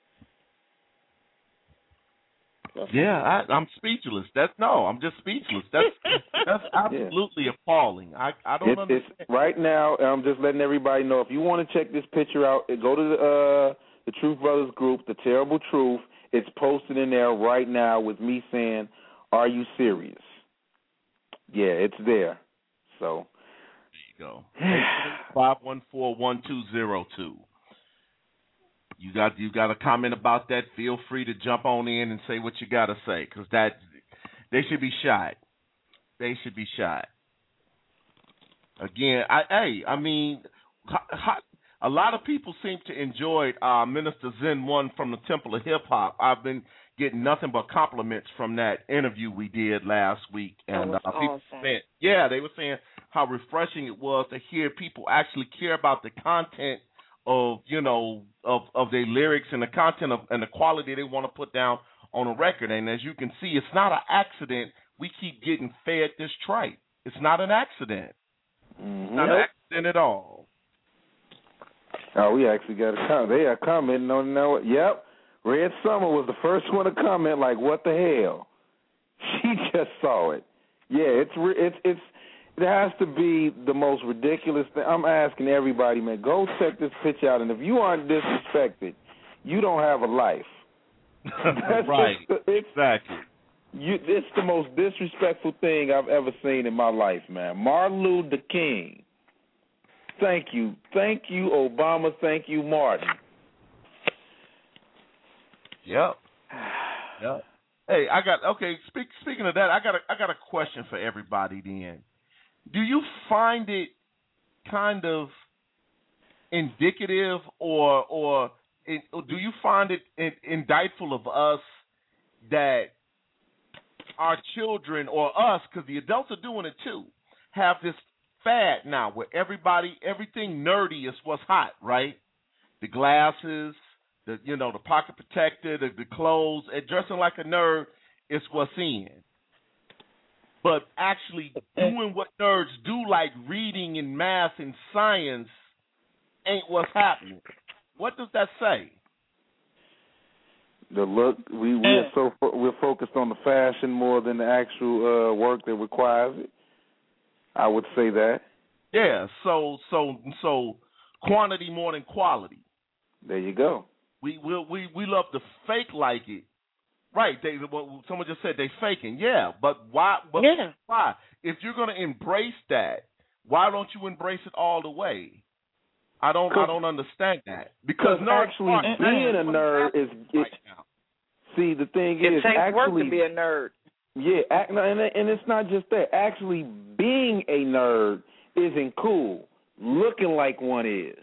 Yeah, I, I'm speechless. That's no, I'm just speechless. That's that's absolutely appalling. I I don't It's, understand. it's right now. I'm just letting everybody know. If you want to check this picture out, go to the uh, the Truth Brothers group, The Terrible Truth. It's posted in there right now with me saying, "Are you serious?" Yeah, it's there. So There you go. Five one four one two zero two. You got you got a comment about that? Feel free to jump on in and say what you got to say, because that they should be shot. They should be shot. Again, I hey, I mean, ho- ho- a lot of people seem to enjoy uh, Minister Zen One from the Temple of Hip Hop. I've been getting nothing but compliments from that interview we did last week, and That was uh, people awesome. saying, yeah, they were saying how refreshing it was to hear people actually care about the content of you know of of their lyrics and the content of and the quality they want to put down on a record. And as you can see, it's not an accident we keep getting fed this tripe. It's not an accident. mm-hmm. Not an accident at all. Oh, we actually got a comment. They are commenting on no. Yep, Red Summer was the first one to comment. Like, what the hell? She just saw it. Yeah, it's re- it's it's It has to be the most ridiculous thing. I'm asking everybody, man, go check this pitch out, and if you aren't disrespected, you don't have a life. That's right. Just, it's, exactly. You, it's the most disrespectful thing I've ever seen in my life, man. Martin Luther King. Thank you. Thank you, Obama. Thank you, Martin. Yep. Yep. Hey, I got okay. Speak, speaking of that, I got a, I got a question for everybody. Then, do you find it kind of indicative, or or, it, or do you find it in, indictful of us that our children or us, because the adults are doing it too, have this fad now where everybody, everything nerdy is what's hot, right? The glasses, the you know, the pocket protector, the, the clothes, and dressing like a nerd is what's in. But actually doing what nerds do, like reading and math and science, ain't what's happening. What does that say? The look, we we're so we're focused on the fashion more than the actual uh, work that requires it. I would say that. Yeah. So so so quantity more than quality. There you go. We we we we love to fake like it. Right. They well, someone just said they faking. Yeah. But why? But yeah. Why? If you're gonna embrace that, why don't you embrace it all the way? I don't. I don't understand that because actually being a nerd is. Right now. See, the thing it is, takes actually, work to be a nerd. Yeah, and and it's not just that. Actually, being a nerd isn't cool. Looking like one is.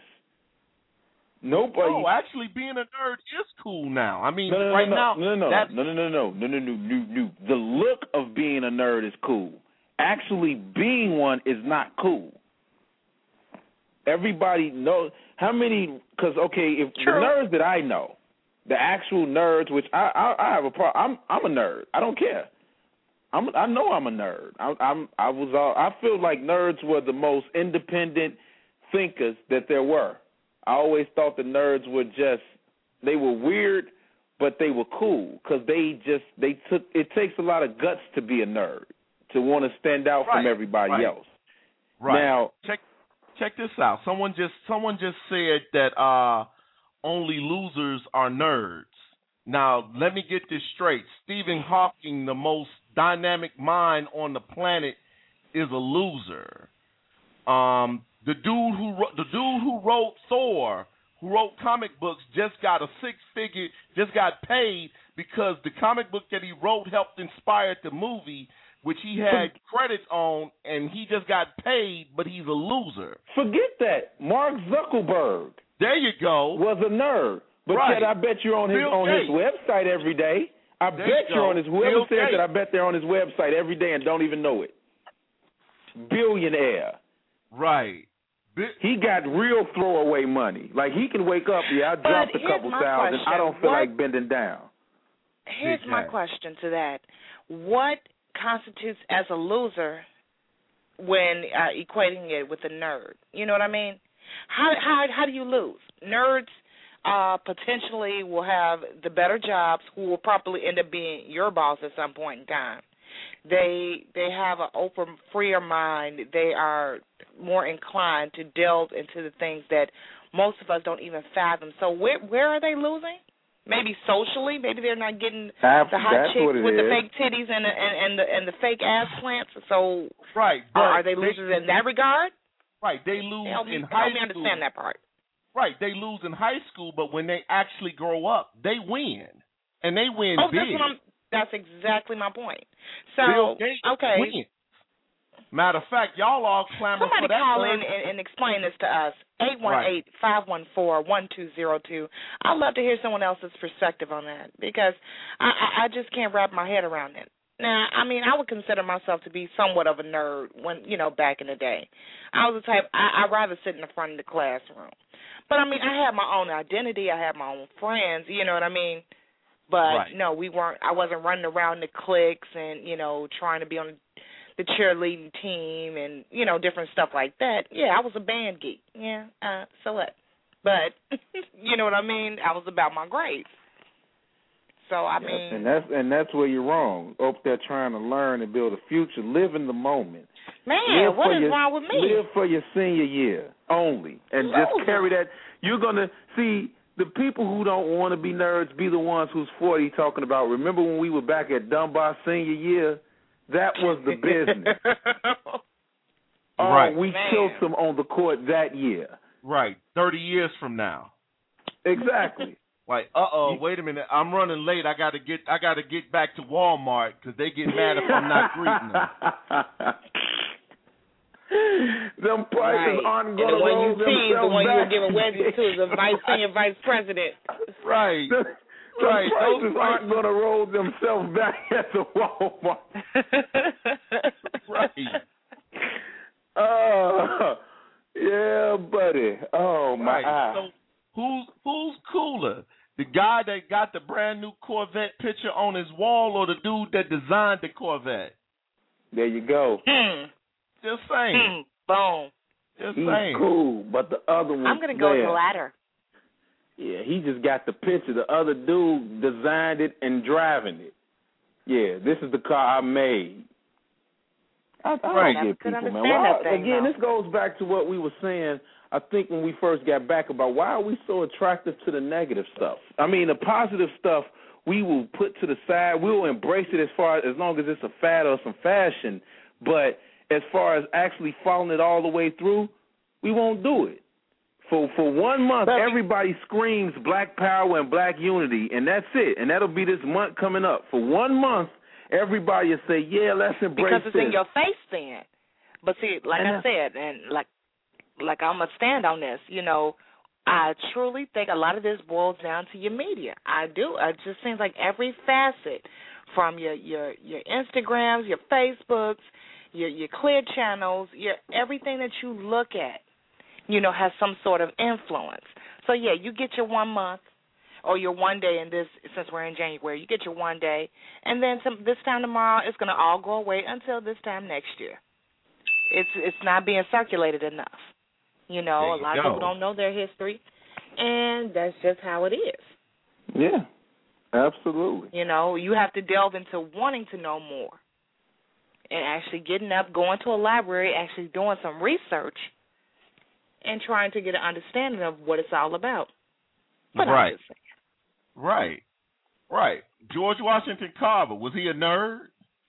Nobody. No, actually, being a nerd is cool now. I mean, no, no, no, right no, now, no, no, that's... no, no, no, no, no, no, no, no, no. The look of being a nerd is cool. Actually, being one is not cool. Everybody knows how many. Because okay, if True. the nerds that I know, the actual nerds, which I I, I have a problem. I'm I'm a nerd. I don't care. I'm I know I'm a nerd. I, I'm I was all, I feel like nerds were the most independent thinkers that there were. I always thought the nerds were just they were weird, but they were cool because they just they took. It takes a lot of guts to be a nerd, to want to stand out right, from everybody right. else. Right. Now check check this out. Someone just someone just said that uh, only losers are nerds. Now let me get this straight. Stephen Hawking, the most dynamic mind on the planet, is a loser. Um, the dude who the dude who wrote Thor, who wrote comic books, just got a six figure, just got paid because the comic book that he wrote helped inspire the movie, which he had credits on, and he just got paid, but he's a loser. Forget that. Mark Zuckerberg. There you go. Was a nerd, but right. yet I bet you're on his Bill on Gates. his website every day. I there bet you you're go. on his. Whoever Bill said Gates. that, I bet they're on his website every day and don't even know it. Billionaire. Right. He got real throwaway money. Like he can wake up, yeah, I dropped But a couple here's my thousand. question. I don't feel What- like bending down. Here's my question to that. What constitutes as a loser when uh, equating it with a nerd? You know what I mean? How how how do you lose? Nerds uh, potentially will have the better jobs, who will probably end up being your boss at some point in time. They they have an open, freer mind. They are more inclined to delve into the things that most of us don't even fathom. So where where are they losing? Maybe socially, maybe they're not getting That's, the hot that's chicks what it with the is. fake titties and the, and, and the and the fake ass plants. So right, are, are they losers they, in that regard? Right, they lose help me, in help high me school. understand that part. Right, they lose in high school, but when they actually grow up, they win, and they win oh, big. that's what I'm. That's exactly my point. So Bill Gates okay. wins. Matter of fact, y'all all clamor Somebody for that. call word. in and, and explain this to us. eight one eight, five one four, one two zero two. I'd love to hear someone else's perspective on that because I, I, I just can't wrap my head around it. Now, I mean, I would consider myself to be somewhat of a nerd when, you know, back in the day. I was the type, I, I'd rather sit in the front of the classroom. But, I mean, I had my own identity. I had my own friends, you know what I mean? But, right. no, we weren't, I wasn't running around the cliques and, you know, trying to be on the cheerleading team and, you know, different stuff like that. Yeah, I was a band geek. Yeah, uh, so what? But, you know what I mean? I was about my grades. So, I yes, mean. And that's, and that's where you're wrong. Up there trying to learn and build a future. Live in the moment. Man, live what for is your, wrong with me? Live for your senior year only, and Losing. just carry that. You're gonna see the people who don't want to be nerds be the ones who's forty talking about. Remember when we were back at Dunbar senior year? That was the business. Oh, right. we Man. killed them on the court that year. Right. Thirty years from now. Exactly. Like, uh oh, wait a minute, I'm running late. I gotta get, I gotta get back to Walmart because they get mad if I'm not greeting them. Them prices Right. aren't And going the to one roll you teased, the themselves one you were back. giving wedgies to, is the vice senior vice president. Right. The, the Right. prices Those aren't going to roll themselves back at the Walmart. Right. Uh, yeah, buddy. Oh, my Right. eye. So who's who's cooler? The guy that got the brand new Corvette picture on his wall, or the dude that designed the Corvette? There you go. Hmm. Just saying. Hmm. Boom. Just He's saying. cool, but the other one. I'm gonna go with there. the latter. Yeah, he just got the picture. The other dude designed it and driving it. Yeah, this is the car I made. I, I Right. don't get Could people, man. understand Why, that thing, again, though. this goes back to what we were saying, I think, when we first got back about why are we so attractive to the negative stuff? I mean, the positive stuff we will put to the side. We will embrace it as far as long as it's a fad or some fashion. But as far as actually following it all the way through, we won't do it. For for one month, But- everybody screams Black Power and Black Unity, and that's it. And that'll be this month coming up. For one month, everybody will say, yeah, let's embrace Because it's this. in your face then. But see, like And I that's- said, and like like I'm going to stand on this, you know, I truly think a lot of this boils down to your media. I do. It just seems like every facet, from your your, your Instagrams, your Facebooks, your your Clear channels, your everything that you look at, you know, has some sort of influence. So, yeah, you get your one month or your one day in this, since we're in January, you get your one day, and then some, this time tomorrow it's going to all go away until this time next year. It's it's not being circulated enough. You know, There a you lot of go. people don't know their history, and that's just how it is. Yeah, absolutely. You know, you have to delve into wanting to know more and actually getting up, going to a library, actually doing some research, and trying to get an understanding of what it's all about. But I'm Right. just saying. Right. Right. George Washington Carver, was he a nerd?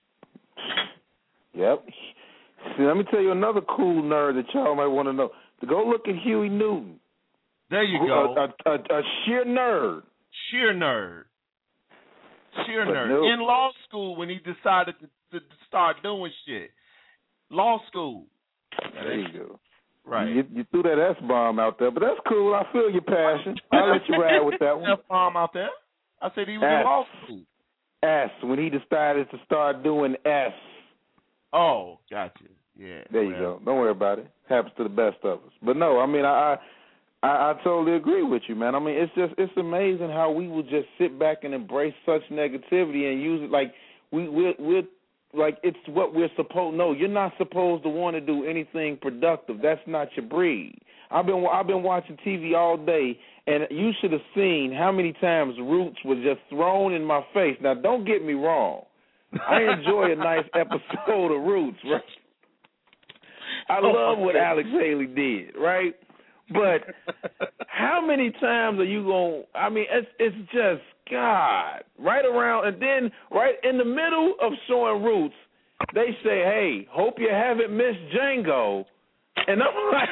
Yep. See, let me tell you another cool nerd that y'all might want to know. To go look at Huey Newton. There you Who- go. A, a, a, a sheer nerd. Sheer nerd. Sheer But nerd. no- In law school when he decided to, to start doing shit. Law school. There you go. Right. You, you threw that S bomb out there, but that's cool. I feel your passion. I'll let you ride with that one. F-bomb out there. I said he was S. in law school. S, when he decided to start doing S. Oh, gotcha. Yeah. There you well, go. Don't worry about it. Happens to the best of us. But no, I mean, I, I, I, I totally agree with you, man. I mean, it's just, it's amazing how we will just sit back and embrace such negativity and use it like we, we're, we're like it's what we're supposed. No, you're not supposed to want to do anything productive. That's not your breed. I've been, I've been watching T V all day, and you should have seen how many times Roots was just thrown in my face. Now, don't get me wrong. I enjoy a nice episode of Roots, right? I love what Alex Haley did, right? But how many times are you going to, I mean, it's it's just, God, right around, and then right in the middle of showing Roots, they say, hey, hope you haven't missed Django. And I'm like,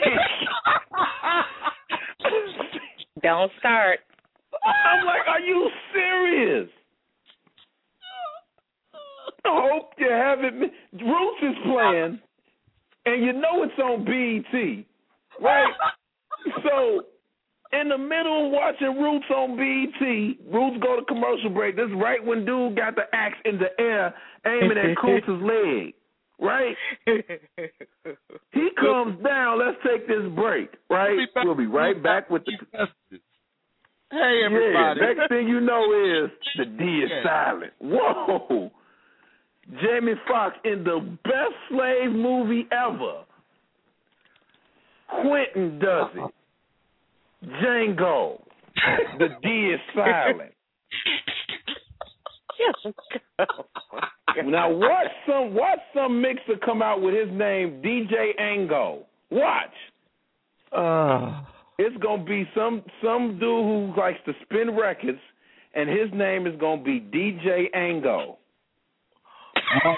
Don't start. I'm like, are you serious? Hope you haven't missed, Roots is playing, and you know it's on B E T, right? So, in the middle of watching Roots on B E T, Roots go to commercial break. This is right when dude got the axe in the air aiming at Coots's leg, right? He comes down. Let's take this break, right? We'll be right back with the... Hey, everybody. Yeah, next thing you know is the D is silent. Whoa. Jamie Foxx in the best slave movie ever. Quentin does it. Django. The D is silent. Now watch some watch some mixer come out with his name D J Ango. Watch. Uh, it's gonna be some some dude who likes to spin records, and his name is gonna be D J Ango. Mark,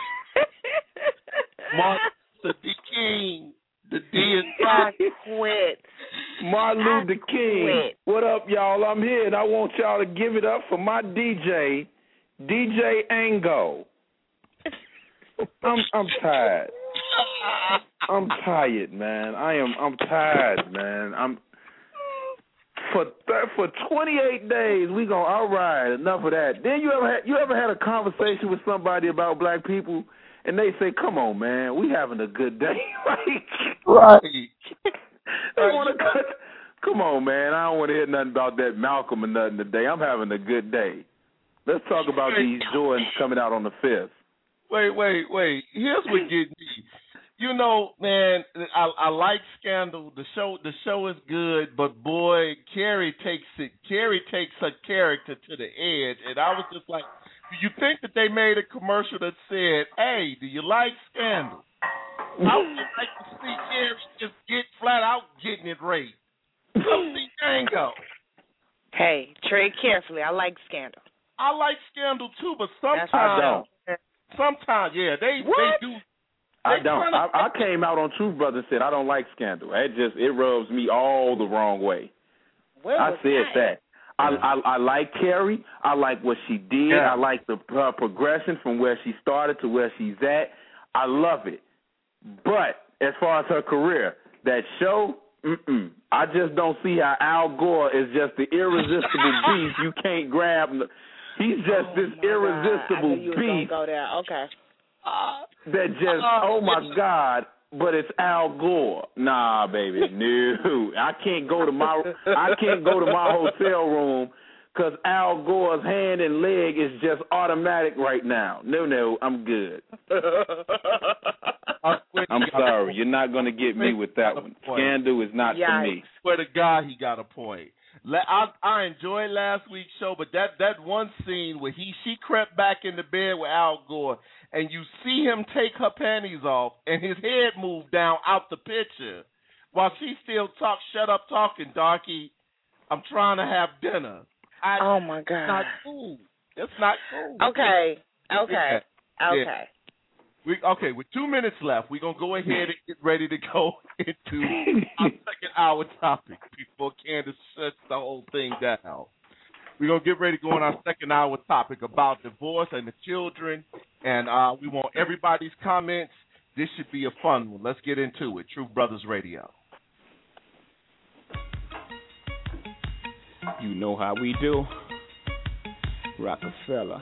Mark the King. The D is I quit. Martin Luther King. Quit. What up, y'all? I'm here, and I want y'all to give it up for my D J, D J Ango. I'm I'm tired. I'm tired, man. I am. I'm tired, man. I'm for th- for twenty-eight days. We gonna all right. Enough of that. Then you ever had, you ever had a conversation with somebody about black people, and they say, "Come on, man, we having a good day." Like, right. They want to cut. Come on, man. I don't want to hear nothing about that Malcolm or nothing today. I'm having a good day. Let's talk about these Jordans coming out on the fifth. Wait, wait, wait. Here's what gets me. You know, man, I, I like Scandal. The show, the show is good, but boy, Carrie takes it. Carrie takes her character to the edge, and I was just like, do you think that they made a commercial that said, "Hey, do you like Scandal?" I would like to see Carrie just get flat out getting it raped. Come see Django. Hey, trade carefully. I like Scandal. I like Scandal too, but sometimes I don't. Sometimes, yeah, they what? they do. I don't. I, I came out on Truth Brothers and said I don't like Scandal. It just it rubs me all the wrong way. Where I was said that? that. I, I I like Carrie. I like what she did. Yeah. I like the uh, progression from where she started to where she's at. I love it. But as far as her career, that show, mm-mm. I just don't see how Al Gore is just the irresistible beast. You can't grab. He's just oh this irresistible God. I knew you was beast. gonna go there. Okay. Uh, That just, uh, oh my God, but it's Al Gore. Nah, baby, no. I can't go to my, I can't go to my hotel room because Al Gore's hand and leg is just automatic right now. No, no, I'm good. I'm sorry, you're not going to get me with that one. Scandal is not Yikes. for me. Swear to God, he got a point. I, I enjoyed last week's show, but that, that one scene where he she crept back in the bed with Al Gore, and you see him take her panties off, and his head moved down out the picture, while she still talks. Shut up talking, darky. I'm trying to have dinner. I, oh my God. That's not cool. That's not cool. Okay. Okay. Okay. Yeah. We, okay, with two minutes left, we're going to go ahead and get ready to go into our second hour topic before Candace shuts the whole thing down. We're going to get ready to go on our second hour topic about divorce and the children, and uh, we want everybody's comments. This should be a fun one. Let's get into it. Truth Brothers Radio. You know how we do. Rockefeller.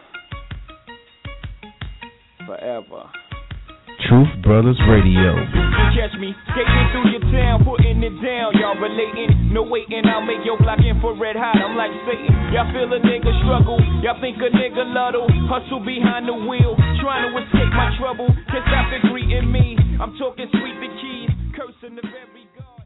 Forever. Truth Brothers Radio. Catch me skating through your town, putting it down. Y'all relating, no waiting. I'll make your block infrared hot. I'm like Satan. Y'all feel a nigga struggle. Y'all think a nigga luddle. Hustle behind the wheel, trying to escape my trouble. Can't stop the greeting me. I'm talking sweet the keys, cursing the very God.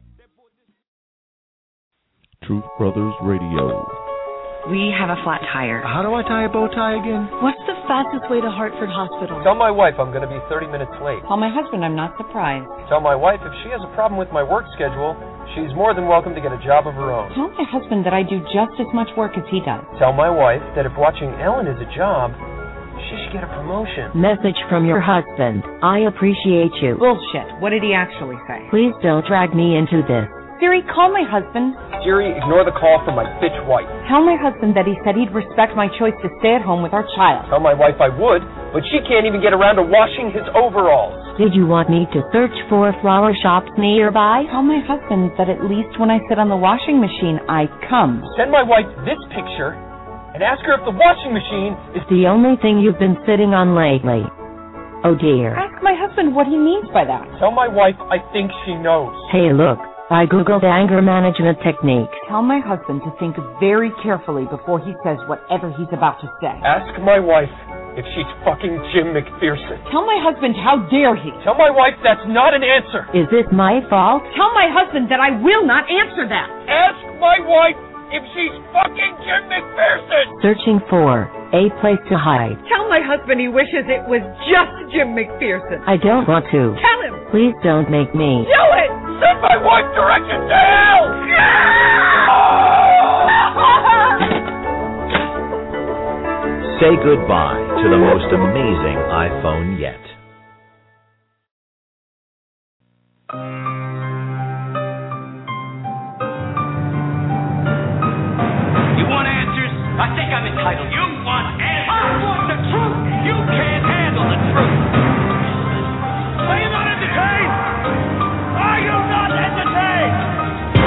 Truth Brothers Radio. We have a flat tire. How do I tie a bow tie again? What's the fastest way to Hartford Hospital? Tell my wife I'm going to be thirty minutes late. Tell my husband I'm not surprised. Tell my wife if she has a problem with my work schedule, she's more than welcome to get a job of her own. Tell my husband that I do just as much work as he does. Tell my wife that if watching Ellen is a job, she should get a promotion. Message from your husband. I appreciate you. Bullshit. What did he actually say? Please don't drag me into this. Siri, call my husband. Siri, ignore the call from my bitch wife. Tell my husband that he said he'd respect my choice to stay at home with our child. Tell my wife I would, but she can't even get around to washing his overalls. Did you want me to search for flower shops nearby? Tell my husband that at least when I sit on the washing machine, I come. Send my wife this picture and ask her if the washing machine is the only thing you've been sitting on lately. Oh dear. Ask my husband what he means by that. Tell my wife I think she knows. Hey, look. I googled anger management techniques. Tell my husband to think very carefully before he says whatever he's about to say. Ask my wife if she's fucking Jim McPherson. Tell my husband how dare he. Tell my wife that's not an answer. Is this my fault? Tell my husband that I will not answer that. Ask my wife if she's fucking Jim McPherson? Searching for a place to hide. Tell my husband he wishes it was just Jim McPherson. I don't want to. Tell him. Please don't make me. Do it! Send my wife directly to hell! Say goodbye to the most amazing iPhone yet. You want answers? I think I'm entitled. You want answers? I want the truth! You can't handle the truth! Are you not entertained? Are you not entertained?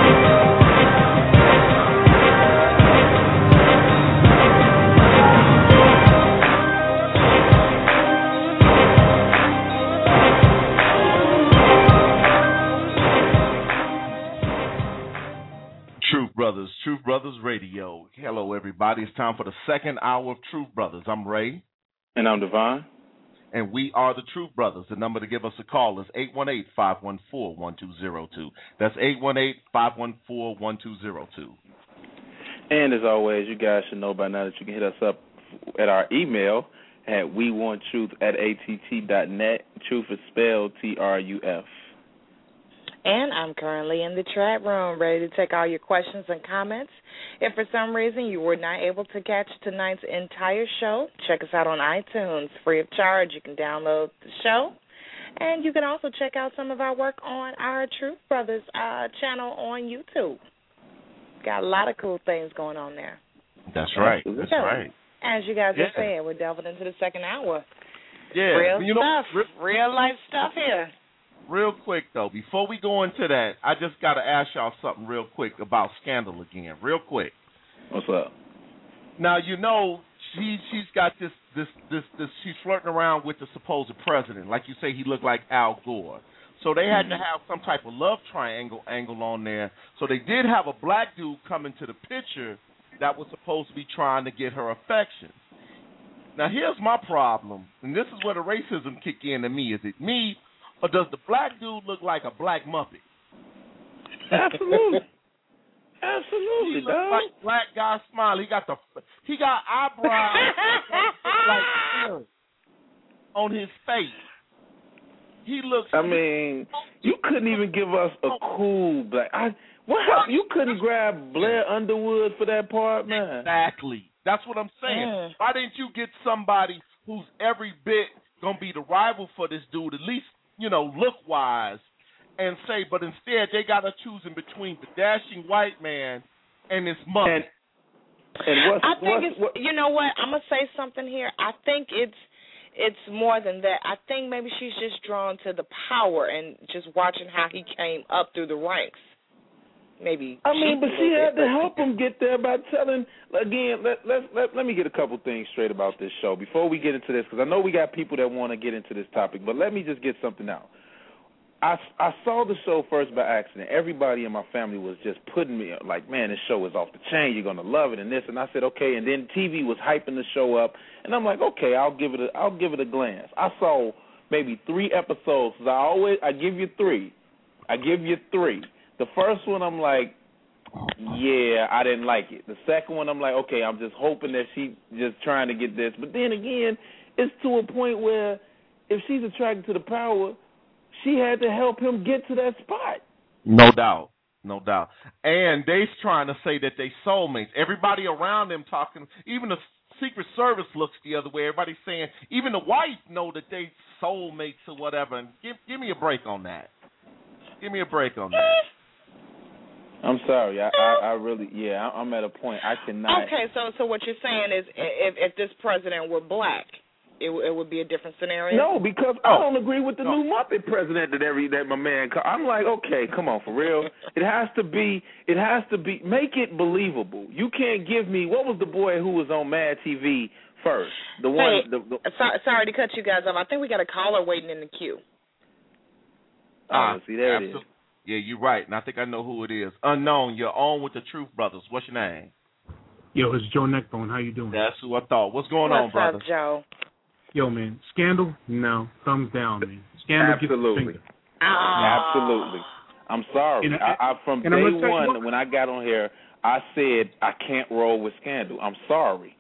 Truth Brothers, Truth Brothers Radio. Hello, everybody. It's time for the second hour of Truth Brothers. I'm Ray. And I'm Devon. And we are the Truth Brothers. The number to give us a call is eight one eight, five one four, one two zero two. That's eight one eight, five one four, one two zero two. And as always, you guys should know by now that you can hit us up at our email at we want truth at A T T dot net. Truth is spelled T R U F. And I'm currently in the chat room, ready to take all your questions and comments. If for some reason you were not able to catch tonight's entire show, check us out on iTunes, free of charge. You can download the show. And you can also check out some of our work on our Truth Brothers uh, channel on YouTube. Got a lot of cool things going on there. That's right. That's so, right. As you guys yeah. are saying, we're delving into the second hour. Yeah. Real you know, stuff. Real, real life stuff here. Real quick, though, before we go into that, I just got to ask y'all something real quick about Scandal again, real quick. What's up? Now, you know, she, she's got this, this, this, this, she's flirting around with the supposed president. Like you say, he looked like Al Gore. So they had to have some type of love triangle angle on there. So they did have a black dude come into the picture that was supposed to be trying to get her affection. Now, here's my problem, and this is where the racism kick in to me. Is it me? Or does the black dude look like a black Muppet? Absolutely, absolutely, he looks dog. like black guy smile. He got the he got eyebrows like on his face. He looks. I mean, you couldn't even give us a cool black. I what? You couldn't grab Blair Underwood for that part, man. Exactly. That's what I'm saying. Mm. Why didn't you get somebody who's every bit gonna be the rival for this dude, at least? You know, look-wise, and say, but instead they got to choose in between the dashing white man and this mother. And, and what's, I think what's, it's, what, you know what, I'm going to say something here. I think it's it's more than that. I think maybe she's just drawn to the power and just watching how he came up through the ranks. Maybe. I mean, but she had bit, to help him get there by telling, again, let, let, let, let me get a couple things straight about this show before we get into this, because I know we got people that want to get into this topic, but let me just get something out. I, I saw the show first by accident. Everybody in my family was just putting me like, man, this show is off the chain. You're going to love it and this. And I said, okay. And then T V was hyping the show up. And I'm like, okay, I'll give it a, I'll give it a glance. I saw maybe three episodes. I always I give you three. I give you three. The first one, I'm like, yeah, I didn't like it. The second one, I'm like, okay, I'm just hoping that she just trying to get this. But then again, it's to a point where if she's attracted to the power, she had to help him get to that spot. No doubt. No doubt. And they's trying to say that they soulmates. Everybody around them talking, even the Secret Service looks the other way. Everybody's saying, even the wife know that they soulmates or whatever. And give, give me a break on that. Give me a break on that. I'm sorry. I, I, I really, yeah, I'm at a point I cannot. Okay, so so what you're saying is if if this president were black, it, it would be a different scenario? No, because I don't agree with the no. new Muppet president that every that my man. I'm like, okay, come on, for real. It has to be. It has to be. Make it believable. You can't give me. What was the boy who was on Mad T V first? The one. Hey, the, the, sorry, sorry to cut you guys off. I think we got a caller waiting in the queue. Ah, oh, see, there absolutely. It is. Yeah, you're right, and I think I know who it is. Unknown, you're on with the Truth Brothers. What's your name? Yo, it's Joe Neckbone. How you doing? That's who I thought. What's going What's on, brother? What's up, Joe? Yo, man, Scandal? No, thumbs down, man. Scandal, absolutely, get oh. absolutely. I'm sorry. And, I, I, from day one, when I got on here, I said I can't roll with Scandal. I'm sorry.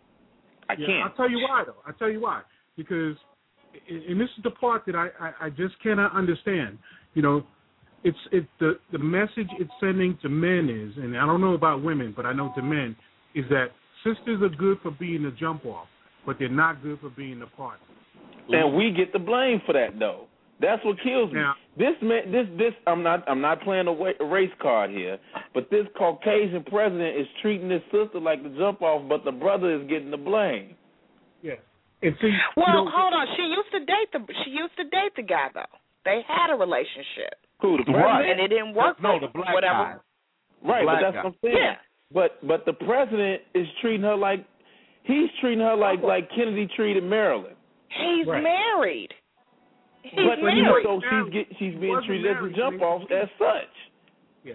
I yeah, can't. I'll tell you why, though. I'll tell you why. Because, and this is the part that I, I, I just cannot understand. You know, it's it the, the message it's sending to men is, and I don't know about women, but I know to men, is that sisters are good for being the jump-off, but they're not good for being the partner. And we get the blame for that, though. That's what kills me. Now, this man, this this I'm not I'm not playing a, wa- a race card here, but this Caucasian president is treating his sister like the jump off, but the brother is getting the blame. Yeah. And see, well, you know, hold on. She used to date the she used to date the guy though. They had a relationship. Who, the president? Right. And it didn't work. No, for the black whatever. guy. Right, black but that's guy. what I'm saying. Yeah. But but the president is treating her like he's treating her like like Kennedy treated Marilyn. He's Right. married. He's but married. you know, so she's get, she's He being wasn't treated as a married, jump man. off as such. Yeah.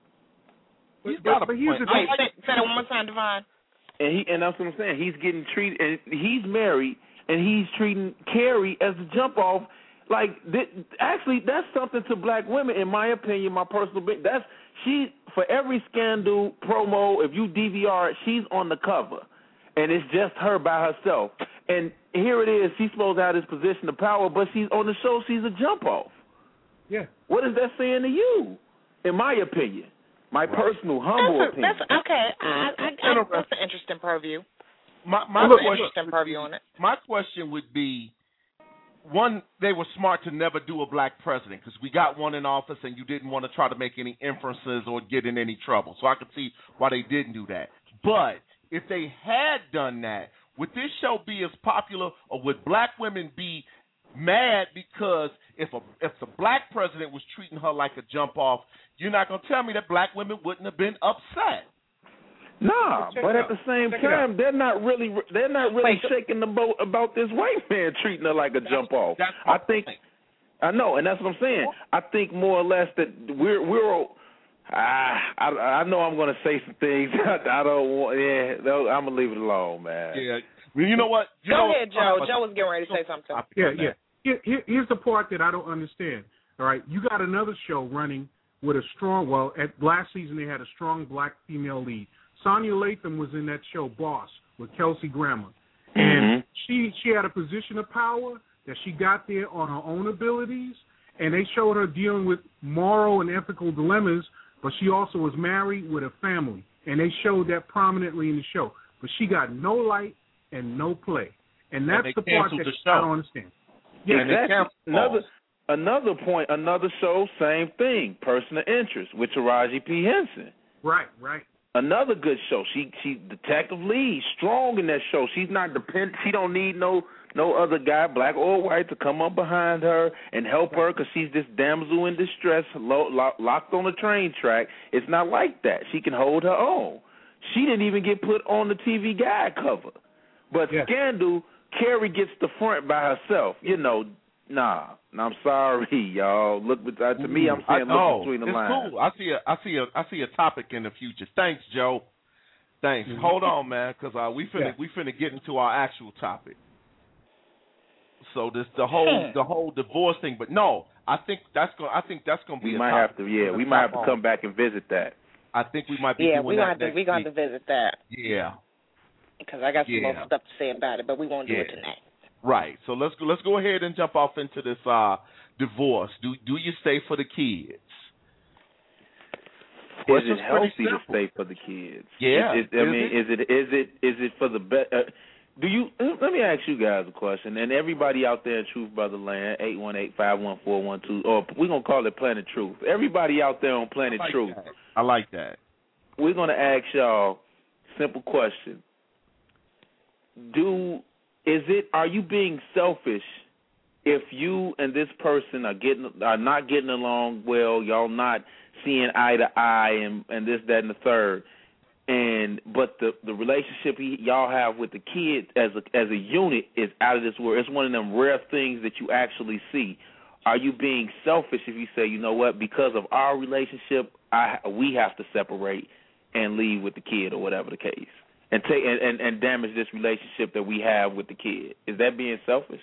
He's But, got a but here's point. the Wait, thing. say, say that one more time, Devon. And he and that's what I'm saying. He's getting treated, and he's married, and he's treating Carrie as a jump off. Like th- actually, that's something to black women, in my opinion, my personal opinion. That's she for every Scandal promo. If you D V R it, she's on the cover, and it's just her by herself. And here it is. She's supposed to have this position of power, but she's on the show. She's a jump off. Yeah. What is that saying to you? In my opinion, my right. personal humble that's a, opinion. That's okay. I, I, I, that's an interesting purview. My my that's question, an interesting purview on it. My question would be, one, they were smart to never do a black president because we got one in office and you didn't want to try to make any inferences or get in any trouble. So I could see why they didn't do that. But if they had done that, would this show be as popular, or would black women be mad because if a if the black president was treating her like a jump off, you're not going to tell me that black women wouldn't have been upset? Nah, but at the same Check time, they're not really they're not really Wait, shaking the boat about this white man treating her like a jump off. I think point. I know, and that's what I'm saying. I think more or less that we're we're. I I, I know I'm going to say some things I don't want. Yeah, I'm gonna leave it alone, man. Yeah, well, you know what? You Go know ahead, what? Joe. Joe was getting ready to say something. Yeah, yeah. Here, here, here's the part that I don't understand. All right, you got another show running with a strong. Well, at last season they had a strong black female lead. Sonya Latham was in that show, Boss, with Kelsey Grammer, and mm-hmm. she she had a position of power that she got there on her own abilities, and they showed her dealing with moral and ethical dilemmas. But she also was married with a family, and they showed that prominently in the show. But she got no light and no play, and that's and the part that the I don't understand. Yeah, exactly. Another another point, another show, same thing. Person of interest with Taraji P. Henson. Right, right. Another good show. She she detective lead, strong in that show. She's not depend. She don't need no no other guy, black or white, to come up behind her and help her because she's this damsel in distress, lo, lo, locked on the train track. It's not like that. She can hold her own. She didn't even get put on the T V Guide cover. But yeah. Scandal, Carrie gets the front by herself. You know, nah. I'm sorry, y'all. Look, uh, to me, I'm saying I, look between the it's lines. Cool. I see a, I see a, I see a topic in the future. Thanks, Joe. Thanks. Mm-hmm. Hold on, man, because uh, we finna yeah. we finna get into our actual topic. So this the whole the whole divorce thing, but no, I think that's going. I think that's going to be. We a might topic have to, yeah. We might have to come back and visit that. I think we might be yeah, doing we that gonna next we gonna week. have to visit that. Yeah. Because I got some yeah. more stuff to say about it, but we won't do yeah. it tonight. Right. So let's go. Let's go ahead and jump off into this uh, divorce. Do do you stay for the kids? Is it healthy to stay for the kids? Yeah. Is, is, I is mean, it? is it is it is it for the best? Uh, do you? Let me ask you guys a question, and everybody out there in Truth Brother Land, eight one eight, five one four one two, or we're gonna call it Planet Truth. Everybody out there on Planet I like Truth. That. I like that. We're gonna ask y'all simple question. Do is it? Are you being selfish if you and this person are getting are not getting along well? Y'all not seeing eye to eye, and, and this, that, and the third. And but the the relationship he, y'all have with the kids as a as a unit is out of this world. It's one of them rare things that you actually see. Are you being selfish if you say, you know what, because of our relationship, I we have to separate and leave with the kid or whatever the case, and take and, and, and damage this relationship that we have with the kid? Is that being selfish?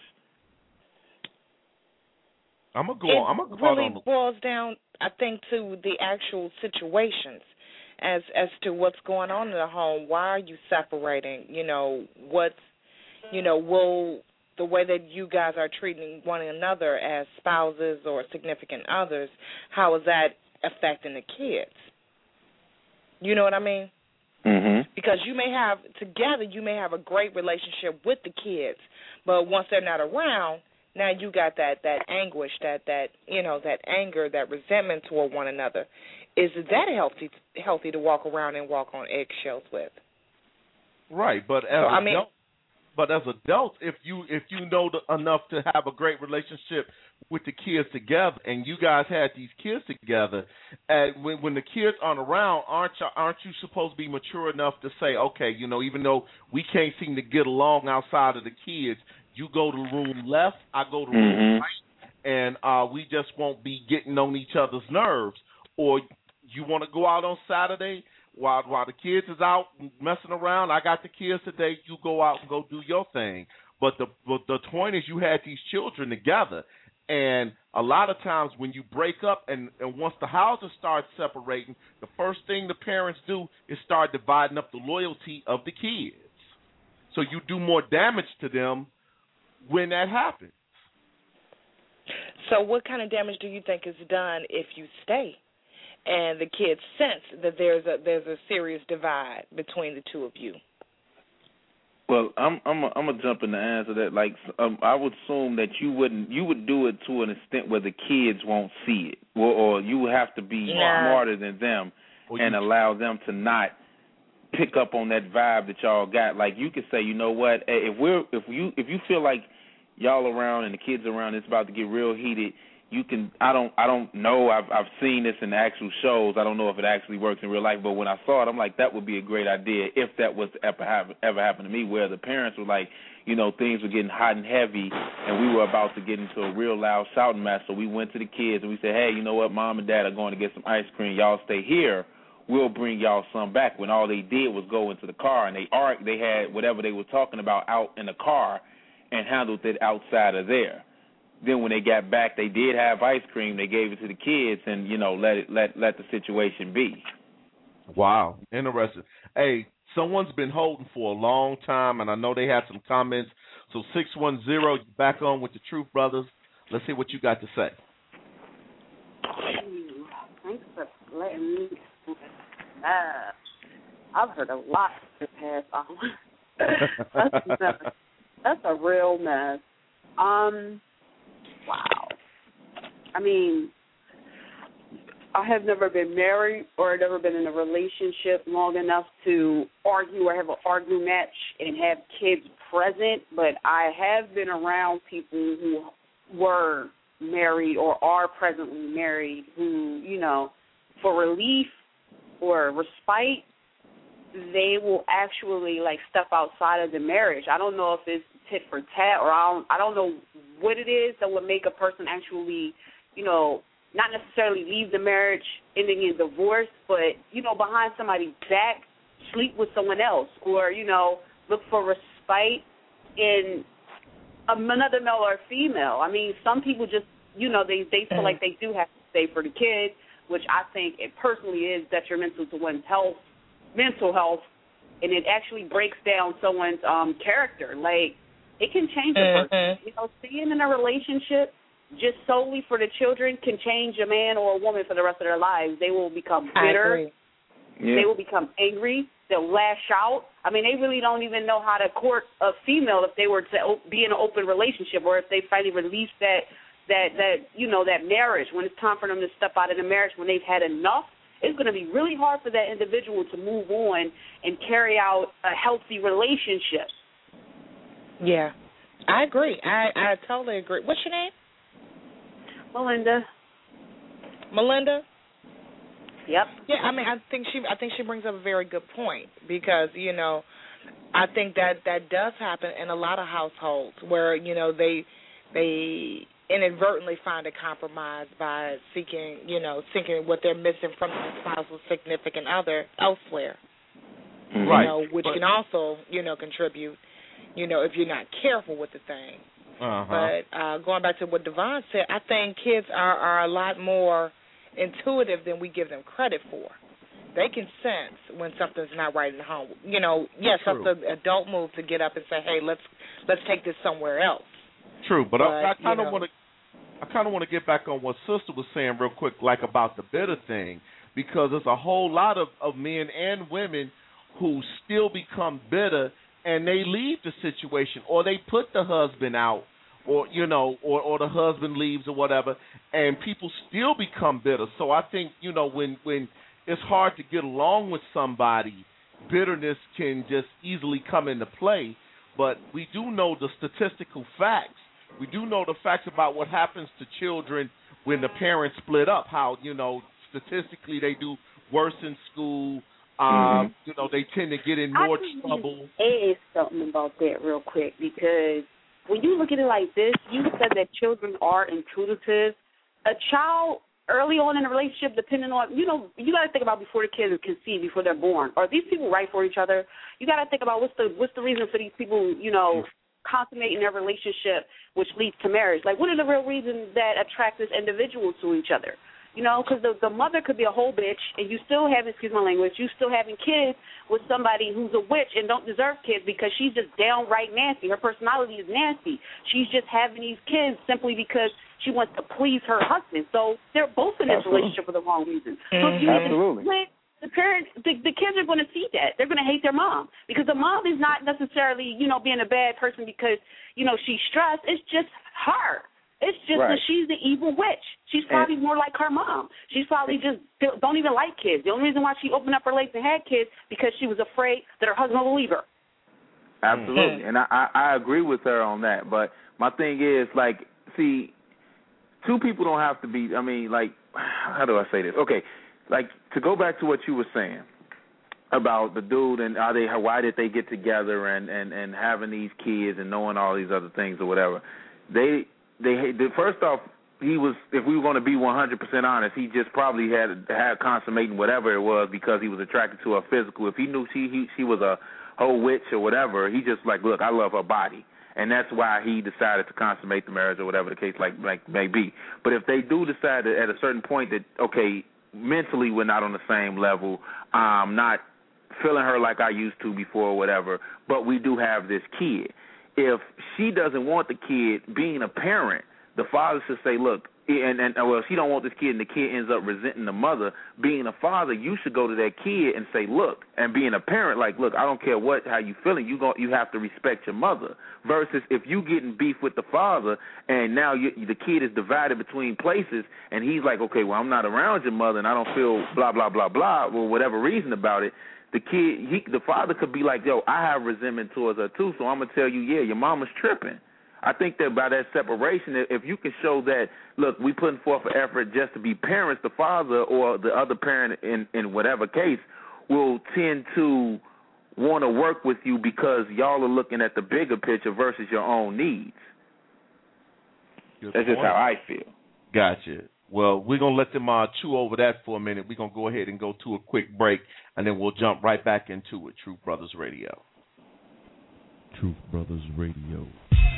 I'm gonna go. It on. I'm gonna really on. boils down, I think, to the actual situations. as as to what's going on in the home. Why are you separating? You know, what's, you know, will the way that you guys are treating one another as spouses or significant others, how is that affecting the kids? You know what I mean? Mm-hmm. Because you may have, together, you may have a great relationship with the kids, but once they're not around, now you got that, that anguish, that, that, you know, that anger, that resentment toward one another. Is that healthy healthy to walk around and walk on eggshells with? Right, but as so, I mean, adults, but as adults, if you if you know the, enough to have a great relationship with the kids together, and you guys had these kids together, and when when the kids aren't around, aren't you, aren't you supposed to be mature enough to say, okay, you know, even though we can't seem to get along outside of the kids, you go to room left, I go to room mm-hmm. right, and uh, we just won't be getting on each other's nerves. Or you want to go out on Saturday while while the kids is out messing around, I got the kids today, you go out and go do your thing. But the but the point is, you had these children together. And a lot of times when you break up and, and once the houses start separating, the first thing the parents do is start dividing up the loyalty of the kids. So you do more damage to them when that happens. So what kind of damage do you think is done if you stay and the kids sense that there's a there's a serious divide between the two of you? Well, I'm I'm a, I'm gonna jump in the answer that like um, I would assume that you wouldn't you would do it to an extent where the kids won't see it, or, or you would have to be nah. smarter than them well, and allow them to not pick up on that vibe that y'all got. Like you could say, you know what, if we're if you if you feel like y'all around and the kids around, it's about to get real heated. You can. I don't. I don't know. I've I've seen this in the actual shows. I don't know if it actually works in real life. But when I saw it, I'm like, that would be a great idea if that was to ever happen, ever happen to me. Where the parents were like, you know, things were getting hot and heavy, and we were about to get into a real loud shouting match. So we went to the kids and we said, hey, you know what? Mom and Dad are going to get some ice cream. Y'all stay here. We'll bring y'all some back. When all they did was go into the car and they arc, they had whatever they were talking about out in the car and handled it outside of there. Then when they got back, they did have ice cream. They gave it to the kids, and you know, let it let let the situation be. Wow, interesting. Hey, someone's been holding for a long time, and I know they had some comments. So six one zero, back on with the Truth Brothers. Let's see what you got to say. Thanks for letting me. Uh, I've heard a lot this past hour. that's, that's a real mess. Um. Wow. I mean, I have never been married or never been in a relationship long enough to argue or have an argue match and have kids present, but I have been around people who were married or are presently married who, you know, for relief or respite, they will actually, like, step outside of the marriage. I don't know if it's tit for tat or I don't, I don't know what it is that would make a person actually, you know, not necessarily leave the marriage ending in divorce, but, you know, behind somebody's back, sleep with someone else or, you know, look for respite in another male or female. I mean, some people just, you know, they, they feel like they do have to stay for the kids, which I think it personally is detrimental to one's health, mental health, and it actually breaks down someone's um, character. Like, it can change a person. Mm-hmm. You know, staying in a relationship just solely for the children can change a man or a woman for the rest of their lives. They will become bitter. Yeah. They will become angry. They'll lash out. I mean, they really don't even know how to court a female if they were to be in an open relationship or if they finally release that, that, that you know, that marriage. When it's time for them to step out of the marriage, when they've had enough, it's going to be really hard for that individual to move on and carry out a healthy relationship. Yeah, I agree. I, I totally agree. What's your name? Melinda. Melinda? Yep. Yeah, I mean, I think she, I think she brings up a very good point because, you know, I think that that does happen in a lot of households where, you know, they they inadvertently find a compromise by seeking, you know, seeking what they're missing from their spouse or significant other elsewhere. Right. You know, which but, can also, you know, contribute, you know, if you're not careful with the thing. Uh-huh. But uh, going back to what Devon said, I think kids are, are a lot more intuitive than we give them credit for. they can sense when something's not right in the home. You know, yes, that's the adult move to get up and say, hey, let's let's take this somewhere else. True, but, but I, I kind of want to I kind of want to get back on what Sister was saying real quick, like about the bitter thing, because there's a whole lot of, of men and women who still become bitter and they leave the situation, or they put the husband out, or you know, or, or the husband leaves or whatever, and people still become bitter. So I think, you know, when when it's hard to get along with somebody, bitterness can just easily come into play. But we do know the statistical facts. We do know the facts about what happens to children when the parents split up, how, you know, statistically they do worse in school. Um, mm-hmm. You know, they tend to get in more I trouble. I add something about that real quick, because when you look at it like this, you said that children are intuitive. A child early on in a relationship, depending on, you know, you got to think about before the kids are conceived, before they're born. Are these people right for each other? You got to think about what's the what's the reason for these people, you know, consummating their relationship, which leads to marriage. Like, what are the real reasons that attract this individual to each other? You know, because the, the mother could be a whole bitch, and you still have, excuse my language, you still having kids with somebody who's a witch and don't deserve kids because she's just downright nasty. Her personality is nasty. She's just having these kids simply because she wants to please her husband. So they're both in this Absolutely. relationship for the wrong reason. So if you Absolutely. Split, the parents, the, the kids are going to see that. They're going to hate their mom because the mom is not necessarily, you know, being a bad person because, you know, she's stressed. It's just her. It's just right. that she's the evil witch. She's probably and, more like her mom. She's probably just don't even like kids. The only reason why she opened up her legs and had kids because she was afraid that her husband will leave her. Absolutely, mm-hmm. and I, I, I agree with her on that. But my thing is, like, see, two people don't have to be. I mean, like, how do I say this? Okay, like to go back to what you were saying about the dude and are they why did they get together and and and having these kids and knowing all these other things or whatever. They they first off, he was, if we were going to be one hundred percent honest, he just probably had had consummating whatever it was because he was attracted to her physical. If he knew she he, she was a whole witch or whatever, he just like, look, I love her body. And that's why he decided to consummate the marriage or whatever the case like like may be. But if they do decide that at a certain point that, okay, mentally we're not on the same level, um, not feeling her like I used to before or whatever, but we do have this kid. If she doesn't want the kid, being a parent, the father should say, look, and, and well, she don't want this kid and the kid ends up resenting the mother. Being a father, you should go to that kid and say, look, and being a parent, like, look, I don't care what how you feeling, you go, you have to respect your mother. Versus if you getting beef with the father and now you, the kid is divided between places and he's like, okay, well, I'm not around your mother and I don't feel blah, blah, blah, blah, or whatever reason about it. The kid, he, the father could be like, yo, I have resentment towards her too, so I'm going to tell you, yeah, your mama's tripping. I think that by that separation, if you can show that, look, we putting forth an effort just to be parents, the father or the other parent in, in whatever case will tend to want to work with you because y'all are looking at the bigger picture versus your own needs. Good That's point. Just how I feel. Gotcha. Well, we're going to let them uh, chew over that for a minute. We're going to go ahead and go to a quick break, and then we'll jump right back into it. Truth Brothers Radio. Truth Brothers Radio.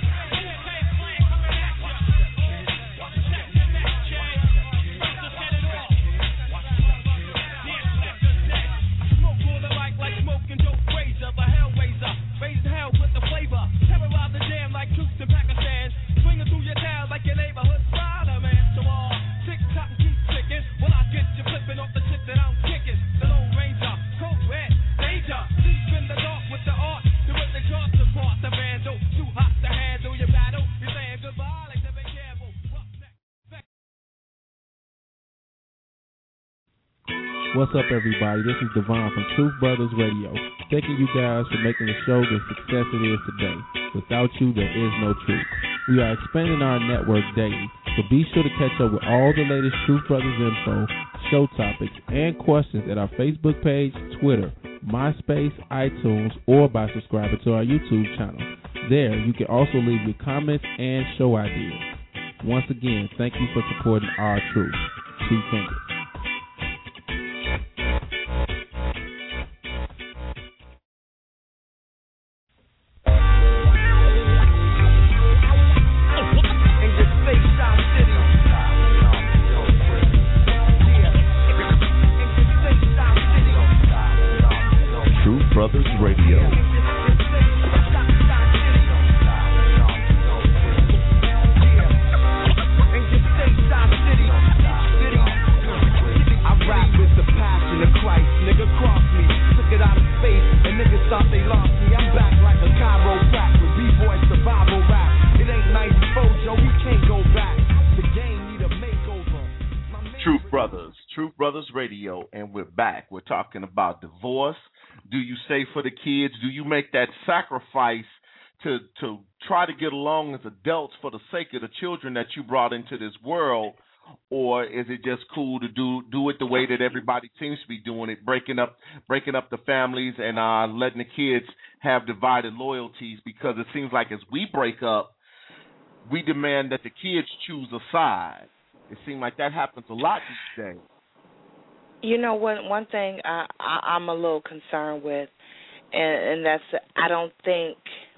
What's up, everybody? This is Devon from Truth Brothers Radio. Thanking you guys for making the show the success it is today. Without you, there is no truth. We are expanding our network daily, so be sure to catch up with all the latest Truth Brothers info, show topics, and questions at our Facebook page, Twitter, MySpace, iTunes, or by subscribing to our YouTube channel. There, you can also leave your comments and show ideas. Once again, thank you for supporting our truth. Two fingers. Truth Brothers, Truth Brothers Radio, and we're back. We're talking about divorce. Do you stay for the kids? Do you make that sacrifice to to try to get along as adults for the sake of the children that you brought into this world? Or is it just cool to do do it the way that everybody seems to be doing it, breaking up breaking up the families and uh, letting the kids have divided loyalties? Because it seems like as we break up, we demand that the kids choose a side. It seems like that happens a lot these days. You know, one one thing I, I, I'm a little concerned with, and, and that's I don't think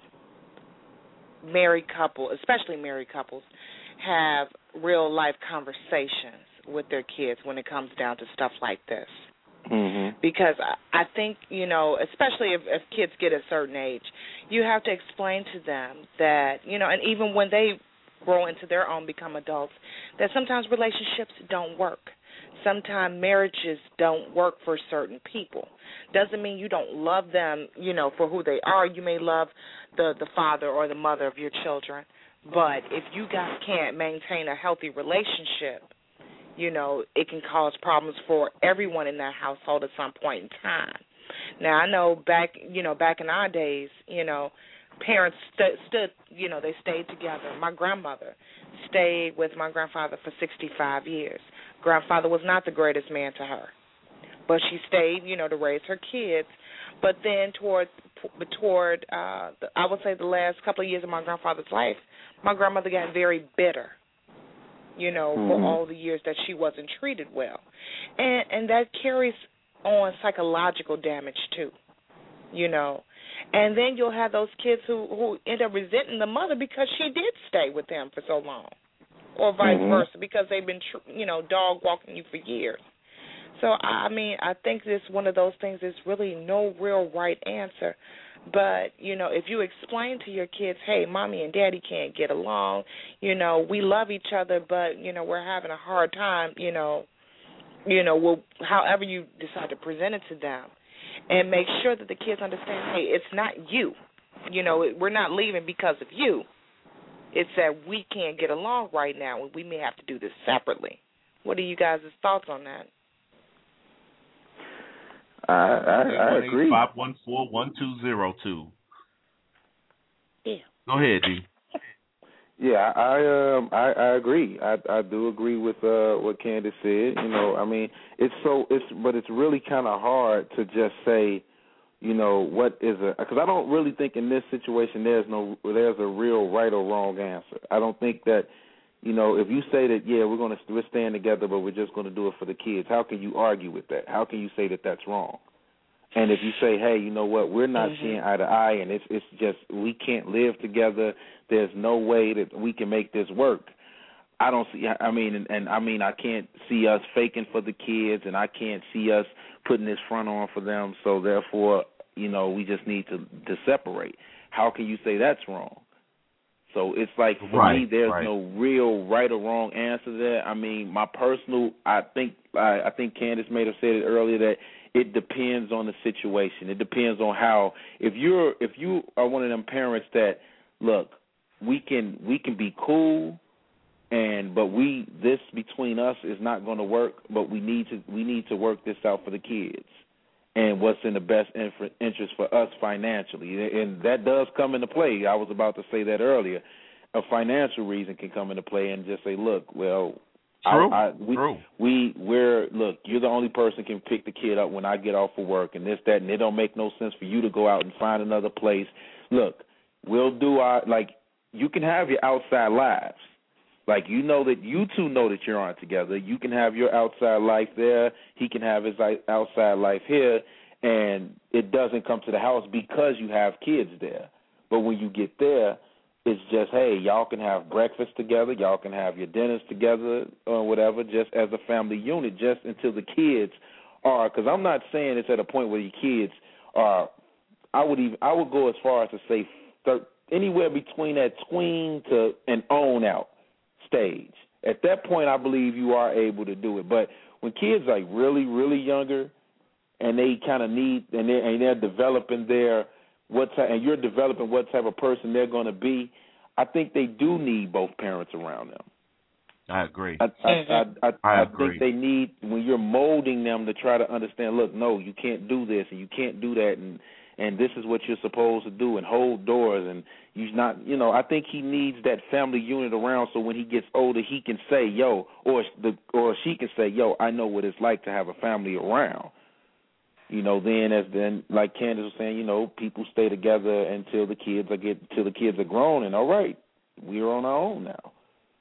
married couples, especially married couples, have real life conversations with their kids when it comes down to stuff like this. Mm-hmm. Because I, I think, you know, especially if, if kids get a certain age, you have to explain to them that, you know, and even when they grow into their own, become adults, that sometimes relationships don't work. Sometimes marriages don't work for certain people. Doesn't mean you don't love them, you know, for who they are. You may love the, the father or the mother of your children, but if you guys can't maintain a healthy relationship, you know, it can cause problems for everyone in that household at some point in time. Now, I know back, you know, back in our days, you know, parents st- stood, you know, they stayed together. My grandmother stayed with my grandfather for sixty-five years. Grandfather was not the greatest man to her, but she stayed, you know, to raise her kids. But then toward, toward uh, the, I would say the last couple of years of my grandfather's life, my grandmother got very bitter, you know, mm-hmm. for all the years that she wasn't treated well. And and that carries on psychological damage too, you know. And then you'll have those kids who, who end up resenting the mother because she did stay with them for so long, or vice mm-hmm. versa, because they've been, you know, dog walking you for years. So, I mean, I think this one of those things is really no real right answer. But, you know, if you explain to your kids, hey, mommy and daddy can't get along, you know, we love each other, but, you know, we're having a hard time, you know, you know, we'll, however you decide to present it to them, and make sure that the kids understand, hey, it's not you. You know, we're not leaving because of you. It's that we can't get along right now, and we may have to do this separately. What are you guys' thoughts on that? I, I, I agree. five one four, one two zero two. Yeah. Go ahead, D. Yeah, I um I, I agree. I I do agree with uh what Candace said. You know, I mean, it's so it's but it's really kind of hard to just say, you know, what is a because I don't really think in this situation there's no there's a real right or wrong answer. I don't think that, you know, if you say that, yeah, we're gonna we're staying together, but we're just gonna do it for the kids. How can you argue with that? How can you say that that's wrong? And if you say, hey, you know what, we're not mm-hmm. seeing eye to eye, and it's it's just we can't live together. There's no way that we can make this work. I don't see. I mean, and, and I mean, I can't see us faking for the kids, and I can't see us putting this front on for them. So therefore, you know, we just need to to separate. How can you say that's wrong? So it's like for right, me, there's right. no real right or wrong answer there. I mean, my personal, I think, I, I think Candace may have said it earlier that it depends on the situation. It depends on how. If you're, if you are one of them parents that, look, we can we can be cool, and but we this between us is not going to work. But we need to we need to work this out for the kids, and what's in the best interest for us financially. And that does come into play. I was about to say that earlier. A financial reason can come into play, and just say, look, well, True. I, I, we, True. we, we're, look, you're the only person can pick the kid up when I get off of work and this, that, and it don't make no sense for you to go out and find another place. Look, we'll do our, like, you can have your outside lives. Like, you know that you two know that you're on together. You can have your outside life there. He can have his outside life here, and it doesn't come to the house because you have kids there. But when you get there, it's just, hey, y'all can have breakfast together, y'all can have your dinners together or whatever, just as a family unit, just until the kids are, because I'm not saying it's at a point where your kids are, I would even, I would go as far as to say thir- anywhere between that tween to an own out stage. At that point, I believe you are able to do it. But when kids are like really, really younger and they kind of need, and they're, and they're developing their, what type, and you're developing what type of person they're going to be, I think they do need both parents around them. I agree. I I, I, I, I I agree. think they need, when you're molding them, to try to understand, look, no, you can't do this and you can't do that, and and this is what you're supposed to do, and hold doors, and you not, you know, I think he needs that family unit around, so when he gets older, he can say, yo, or the or she can say, yo, I know what it's like to have a family around. You know, then as then like Candace was saying, you know, people stay together until the kids are get until the kids are grown, and all right, we're on our own now.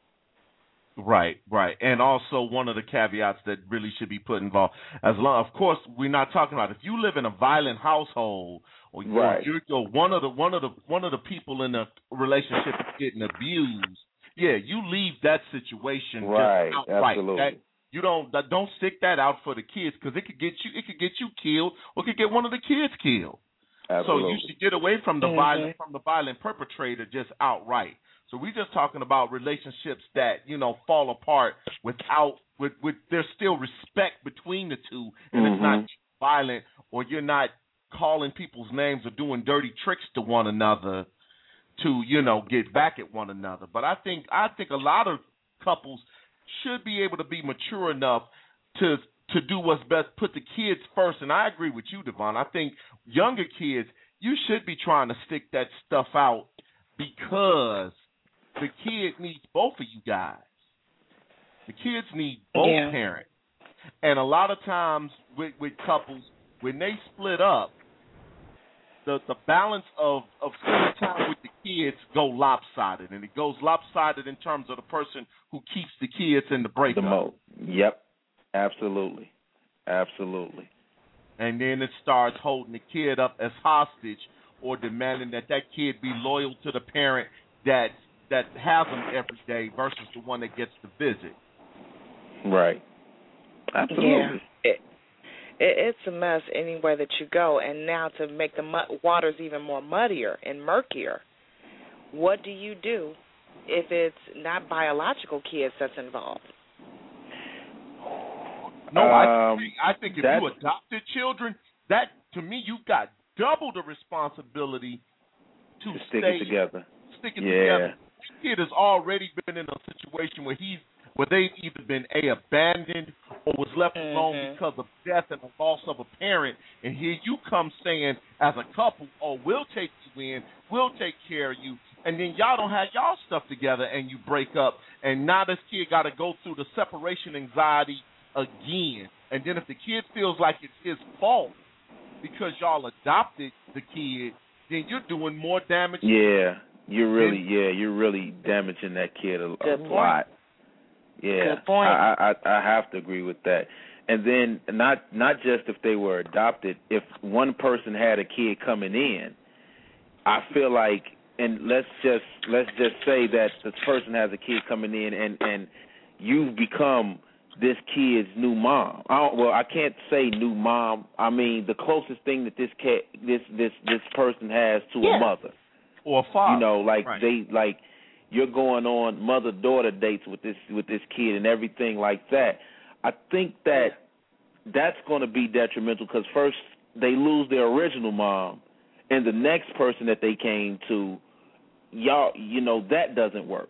Right, right. And also one of the caveats that really should be put involved, as long, of course, we're not talking about if you live in a violent household, or you're, right. you're, you're one of the one of the one of the people in the relationship is getting abused. Yeah, you leave that situation right. just outright. Absolutely. That, you don't that, don't stick that out for the kids, because it could get you it could get you killed, or it could get one of the kids killed. Absolutely. So you should get away from the mm-hmm. violent from the violent perpetrator just outright. So we're just talking about relationships that, you know, fall apart without, with, with there's still respect between the two, and mm-hmm. it's not violent, or you're not calling people's names or doing dirty tricks to one another to, you know, get back at one another. But I think I think a lot of couples should be able to be mature enough to to do what's best, put the kids first. And I agree with you, Devon. I think younger kids, you should be trying to stick that stuff out, because the kid needs both of you guys. The kids need both yeah. parents. And a lot of times with, with couples, when they split up, the the balance of, of spending time with the kids go lopsided. And it goes lopsided in terms of the person who keeps the kids in the breakup. The mo- yep, absolutely. Absolutely. And then it starts holding the kid up as hostage, or demanding that that kid be loyal to the parent that that has them every day versus the one that gets to visit. Right. Absolutely. Yeah. It, it, it's a mess anywhere that you go. And now to make the mud, waters even more muddier and murkier, what do you do if it's not biological kids that's involved? No, I um, think, I think if you adopted children, that, to me, you've got double the responsibility to, to stick stay, it together. Stick it yeah. together. This kid has already been in a situation where he's where they've either been a abandoned or was left mm-hmm. alone because of death and the loss of a parent. And here you come saying, as a couple, "Oh, we'll take you in, we'll take care of you," and then y'all don't have y'all stuff together, and you break up, and now this kid got to go through the separation anxiety again. And then if the kid feels like it's his fault because y'all adopted the kid, then you're doing more damage. Yeah, you're really, yeah, you're really damaging that kid a, a lot. Yeah, Good point. I, I I have to agree with that. And then not not just if they were adopted, if one person had a kid coming in, I feel like, and let's just let's just say that this person has a kid coming in, and and you've become this kid's new mom. I don't, well, I can't say new mom. I mean the closest thing that this cat, this this this person has to yeah. a mother or a father. You know, like right. they like you're going on mother-daughter dates with this with this kid and everything like that. I think that that's going to be detrimental, because first they lose their original mom, and the next person that they came to, y'all, you know, that doesn't work.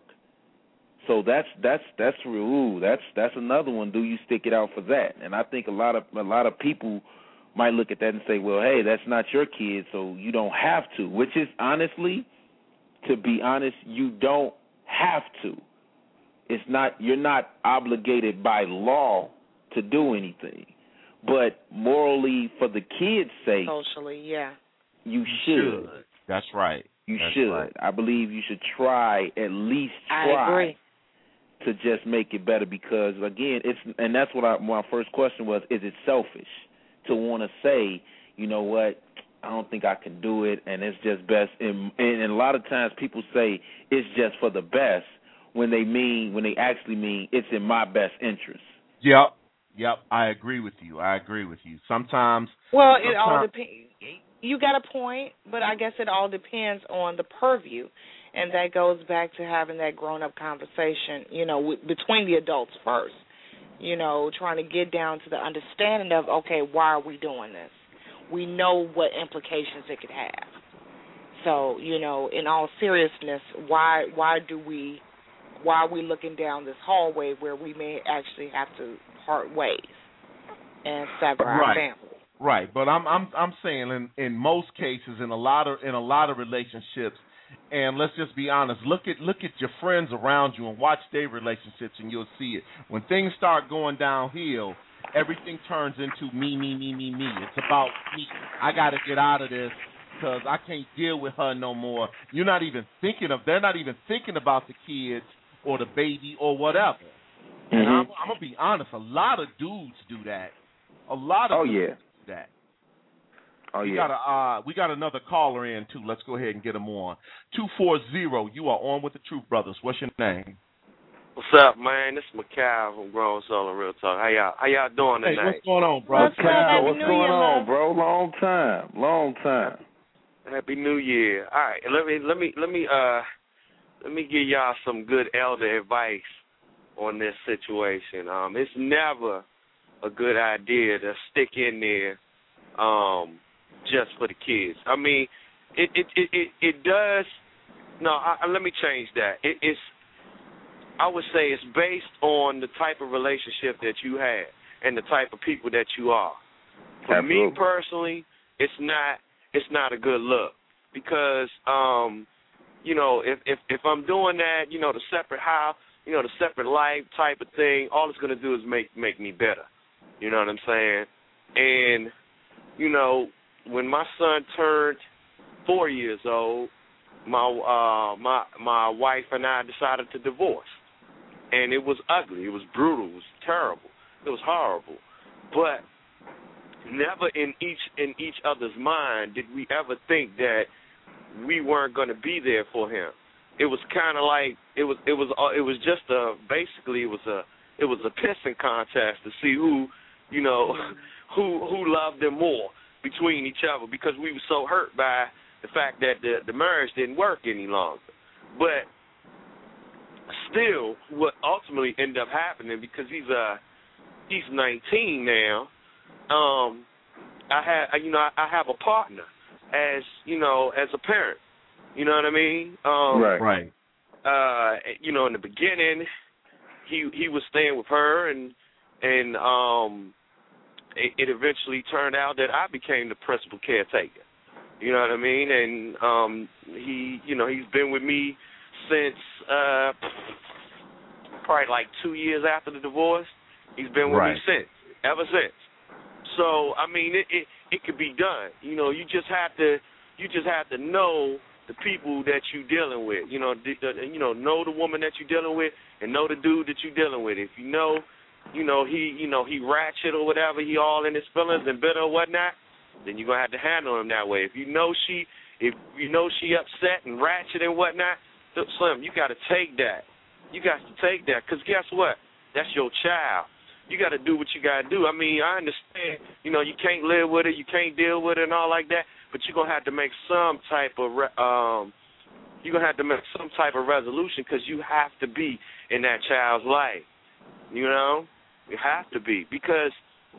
So that's that's that's ooh, that's that's another one. Do you stick it out for that? And I think a lot of a lot of people might look at that and say, well, hey, that's not your kid, so you don't have to. Which is, honestly, to be honest, you don't have to. It's not, you're not obligated by law to do anything. But morally, for the kids' sake, socially, yeah, you should. should. That's right. You That's should. Right. I believe you should try, at least try. I agree. To just make it better, because again, it's and that's what I, my first question was: is it selfish to want to say, you know what, I don't think I can do it, and it's just best? And, and a lot of times people say it's just for the best when they mean when they actually mean it's in my best interest. Yep, yep. I agree with you. I agree with you. Sometimes. Well, sometimes, it all depends. You got a point, but I guess it all depends on the purview. And that goes back to having that grown-up conversation, you know, w- between the adults first, you know, trying to get down to the understanding of, okay, why are we doing this? We know what implications it could have. So, you know, in all seriousness, why why do we while we're looking down this hallway where we may actually have to part ways and sever right. our family. Right, but I'm I'm I'm saying in, in most cases, in a lot of in a lot of relationships, and let's just be honest, look at look at your friends around you and watch their relationships, and you'll see it. When things start going downhill, everything turns into me, me, me, me, me. It's about me. I got to get out of this because I can't deal with her no more. You're not even thinking of. They're not even thinking about the kids or the baby or whatever. Mm-hmm. And I'm, I'm gonna be honest. A lot of dudes do that. A lot of oh dudes yeah. do that. Oh we yeah. got a uh, we got another caller in too. Let's go ahead and get him on. Two four zero. You are on with the Truth Brothers. What's your name? What's up, man? This is Macau from Grown Soul and Real Talk. How y'all how y'all doing tonight? Hey, what's going on, bro? What's, Macau, what's going on, bro? Long time, long time. Happy New Year. All right, let me let me let me uh let me give y'all some good elder advice on this situation. Um, it's never a good idea to stick in there um, just for the kids. I mean, it it it it, it does. No, I, let me change that. It, it's I would say it's based on the type of relationship that you have and the type of people that you are. For Absolutely. me personally, it's not it's not a good look because um, you know if, if if I'm doing that, you know the separate house, you know the separate life type of thing, all it's going to do is make make me better. You know what I'm saying? And, you know, when my son turned four years old, my uh, my my wife and I decided to divorce. And it was ugly. It was brutal. It was terrible. It was horrible. But never in each in each other's mind did we ever think that we weren't going to be there for him. It was kind of like it was it was uh, it was just a basically it was a it was a pissing contest to see who you know, who who loved them more between each other because we were so hurt by the fact that the, the marriage didn't work any longer. But still, what ultimately ended up happening, because he's uh he's nineteen now, um, I had you know I, I have a partner as you know as a parent. You know what I mean? Um, right. Right. Uh, you know, in the beginning, he he was staying with her, and and um. It, it eventually turned out that I became the principal caretaker. You know what I mean? And um, he, you know, he's been with me since uh, probably like two years after the divorce. He's been with right. me since, ever since. So I mean, it, it it could be done. You know, you just have to you just have to know the people that you're dealing with. You know, the, the, you know, know the woman that you're dealing with, and know the dude that you're dealing with. If you know. You know, he you know, he ratchet or whatever, he all in his feelings and bitter or whatnot, then you're gonna have to handle him that way. If you know she if you know she upset and ratchet and whatnot, Slim, you gotta take that. You got to take that, because guess what? That's your child. You gotta do what you gotta do. I mean, I understand, you know, you can't live with it, you can't deal with it and all like that, but you're gonna have to make some type of re- um you're gonna have to make some type of resolution, because you have to be in that child's life. You know, you have to be, because,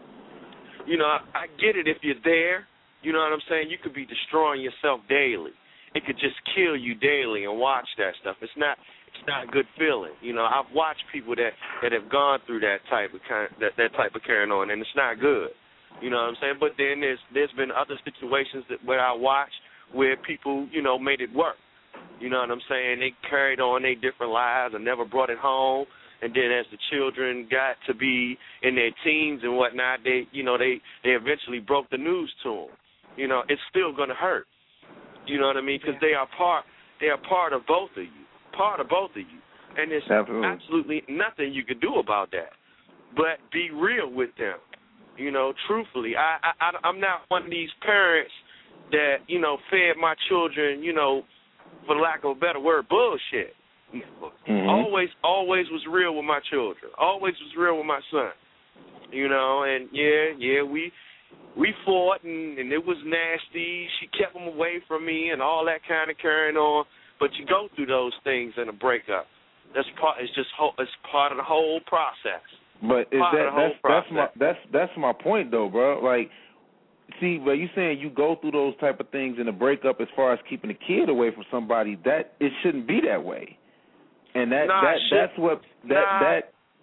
you know, I, I get it if you're there. You know what I'm saying? You could be destroying yourself daily. It could just kill you daily and watch that stuff. It's not it's not a good feeling. You know, I've watched people that, that have gone through that type of kind, that, that type of carrying on, and it's not good. You know what I'm saying? But then there's there's been other situations that where I watched where people, you know, made it work. You know what I'm saying? They carried on their different lives and never brought it home. And then as the children got to be in their teens and whatnot, they, you know, they, they eventually broke the news to them. You know, it's still going to hurt. You know what I mean? Because they are part, they are part of both of you, part of both of you. And there's absolutely, absolutely nothing you can do about that. But be real with them. You know, truthfully, I, I, I'm not one of these parents that, you know, fed my children, you know, for lack of a better word, bullshit. Mm-hmm. Always, always was real with my children. Always was real with my son. You know, and yeah, yeah, we we fought and, and it was nasty. She kept him away from me and all that kind of carrying on. But you go through those things in a breakup. That's part. It's just whole, it's part of the whole process. But is part that of the whole that's process. that's my that's that's my point though, bro. Like, see, but you saying you go through those type of things in a breakup as far as keeping the kid away from somebody. That it shouldn't be that way. And that nah, that that's what that nah, that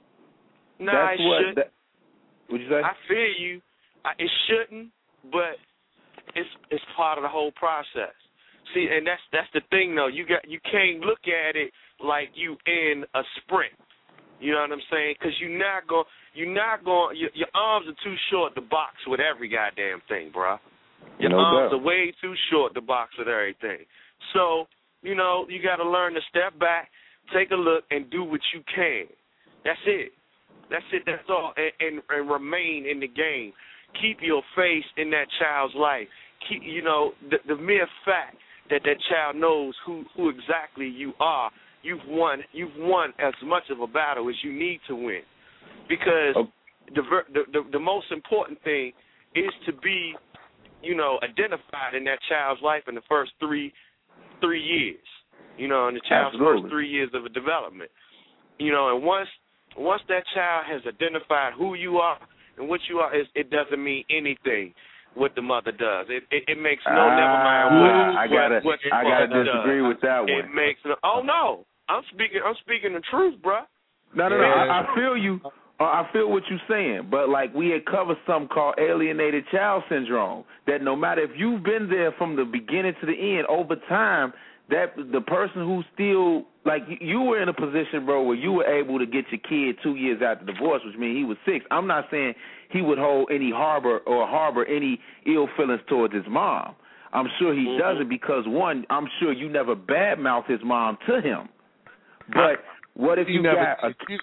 nah, that's it what shouldn't. that, what'd you say? I feel you. I, it shouldn't, but it's it's part of the whole process. See, and that's that's the thing though. You got you can't look at it like you in a sprint. You know what I'm saying? Because you're not going, you're not going. Your, your arms are too short to box with every goddamn thing, bro. Your No arms doubt. are way too short to box with everything. So you know you got to learn to step back, take a look, and do what you can. That's it. That's it. That's all. And, and, and remain in the game. Keep your face in that child's life. Keep, you know, the, the mere fact that that child knows who, who exactly you are, you've won. You've won as much of a battle as you need to win. Because oh. the, the the the most important thing is to be, you know, identified in that child's life in the first three three years. You know, in the child's Absolutely. first three years of a development. You know, and once once that child has identified who you are and what you are, it, it doesn't mean anything what the mother does. It it, it makes no uh, never mind what I gotta what, what I gotta mother disagree does. with that one. It makes no. Oh no, I'm speaking. I'm speaking the truth, bruh. No, no, no. I, I feel you. Uh, I feel what you're saying, but like we had covered something called alienated child syndrome. That no matter if you've been there from the beginning to the end, over time, that the person who still like you were in a position, bro, where you were able to get your kid two years after divorce, which means he was six. I'm not saying he would hold any harbor or harbor any ill feelings towards his mom. I'm sure he mm-hmm. doesn't because one, I'm sure you never badmouth his mom to him. But what if he you never, got a she,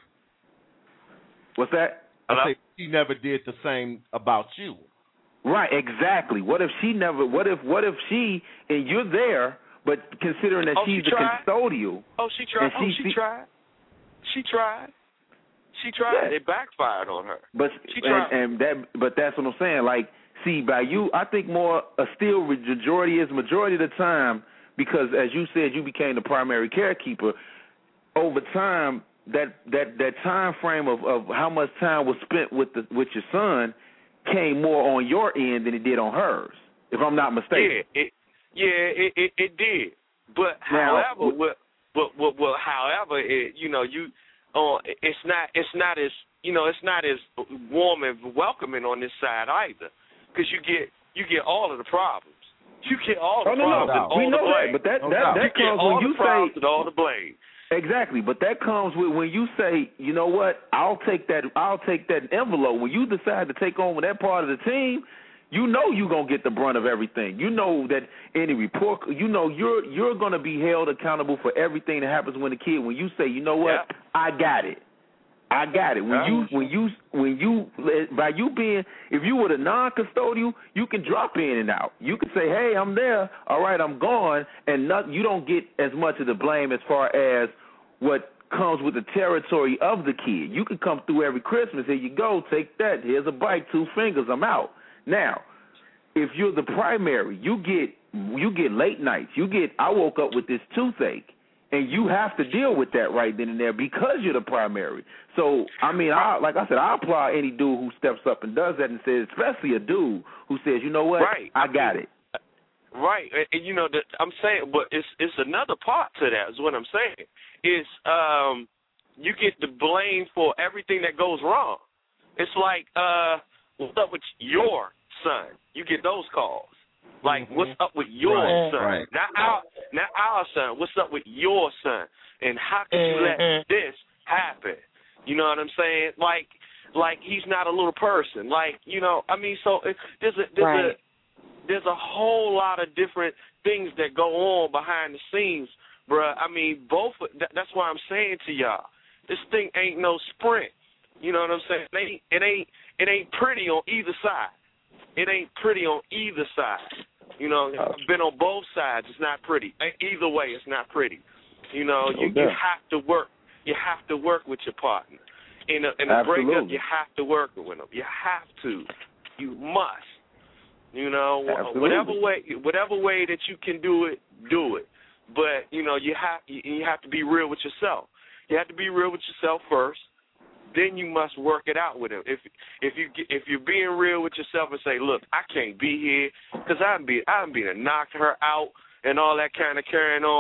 what's that? I say he never did the same about you. Right, exactly. What if she never? What if? What if she and you're there, but considering that oh, she's she the tried? custodial? Oh, she tried. She, oh, she, she tried. She tried. She tried. Yeah. It backfired on her. But she tried. And, and that, but that's what I'm saying. Like, see, by you, I think more a still majority is majority of the time because, as you said, you became the primary carekeeper. Over time, that that that time frame of, of how much time was spent with the with your son came more on your end than it did on hers, if I'm not mistaken. Yeah, it, yeah, it, it, it did. But now, however, what, what, what, what, however, it, you know, you, uh, it's not, it's not as, you know, it's not as warm and welcoming on this side either, because you get, you get all of the problems. You get all the oh, no, problems no. and all we the know blame. that, but that no that, that you comes get all when the you problems say and all the blame. Exactly, but that comes with when you say, you know what, I'll take that I'll take that envelope. When you decide to take on that part of the team, you know you're gonna get the brunt of everything. You know that any report you know you're you're gonna be held accountable for everything that happens when the kid when you say, you know what, yeah. I got it. I got it. When yeah. you when you when you by you being if you were the non-custodial, you can drop in and out. You can say, "Hey, I'm there. All right, I'm gone," and not, you don't get as much of the blame as far as what comes with the territory of the kid. You can come through every Christmas. Here you go. Take that. Here's a bite. Two fingers. I'm out. Now, if you're the primary, you get you get late nights. You get I woke up with this toothache. And you have to deal with that right then and there because you're the primary. So, I mean, I, like I said, I applaud any dude who steps up and does that and says, especially a dude who says, you know what, right. I got it. Right. And, and you know, the, I'm saying, but it's it's another part to that is what I'm saying. Is um, you get the blame for everything that goes wrong. It's like, uh, what's up with your son? You get those calls. Like, mm-hmm. what's up with your right, son? Right. Not our, not our son. What's up with your son? And how could you mm-hmm. let this happen? You know what I'm saying? Like, like he's not a little person. Like, you know, I mean, so it, there's a there's right. a there's a whole lot of different things that go on behind the scenes, bruh. I mean, both. That's why I'm saying to y'all, this thing ain't no sprint. You know what I'm saying? It ain't it ain't it ain't pretty on either side. It ain't pretty on either side. You know, I've been on both sides. It's not pretty. Either way, it's not pretty. You know, you, you have to work. You have to work with your partner. In a, in a breakup, you have to work with them. You have to. You must. You know, Absolutely. whatever way, whatever way that you can do it, do it. But you know, you have you, you have to be real with yourself. You have to be real with yourself first. Then you must work it out with him. If if you if you're being real with yourself and say, look, I can't be here because I'm be I'm being knocked her out and all that kind of carrying on.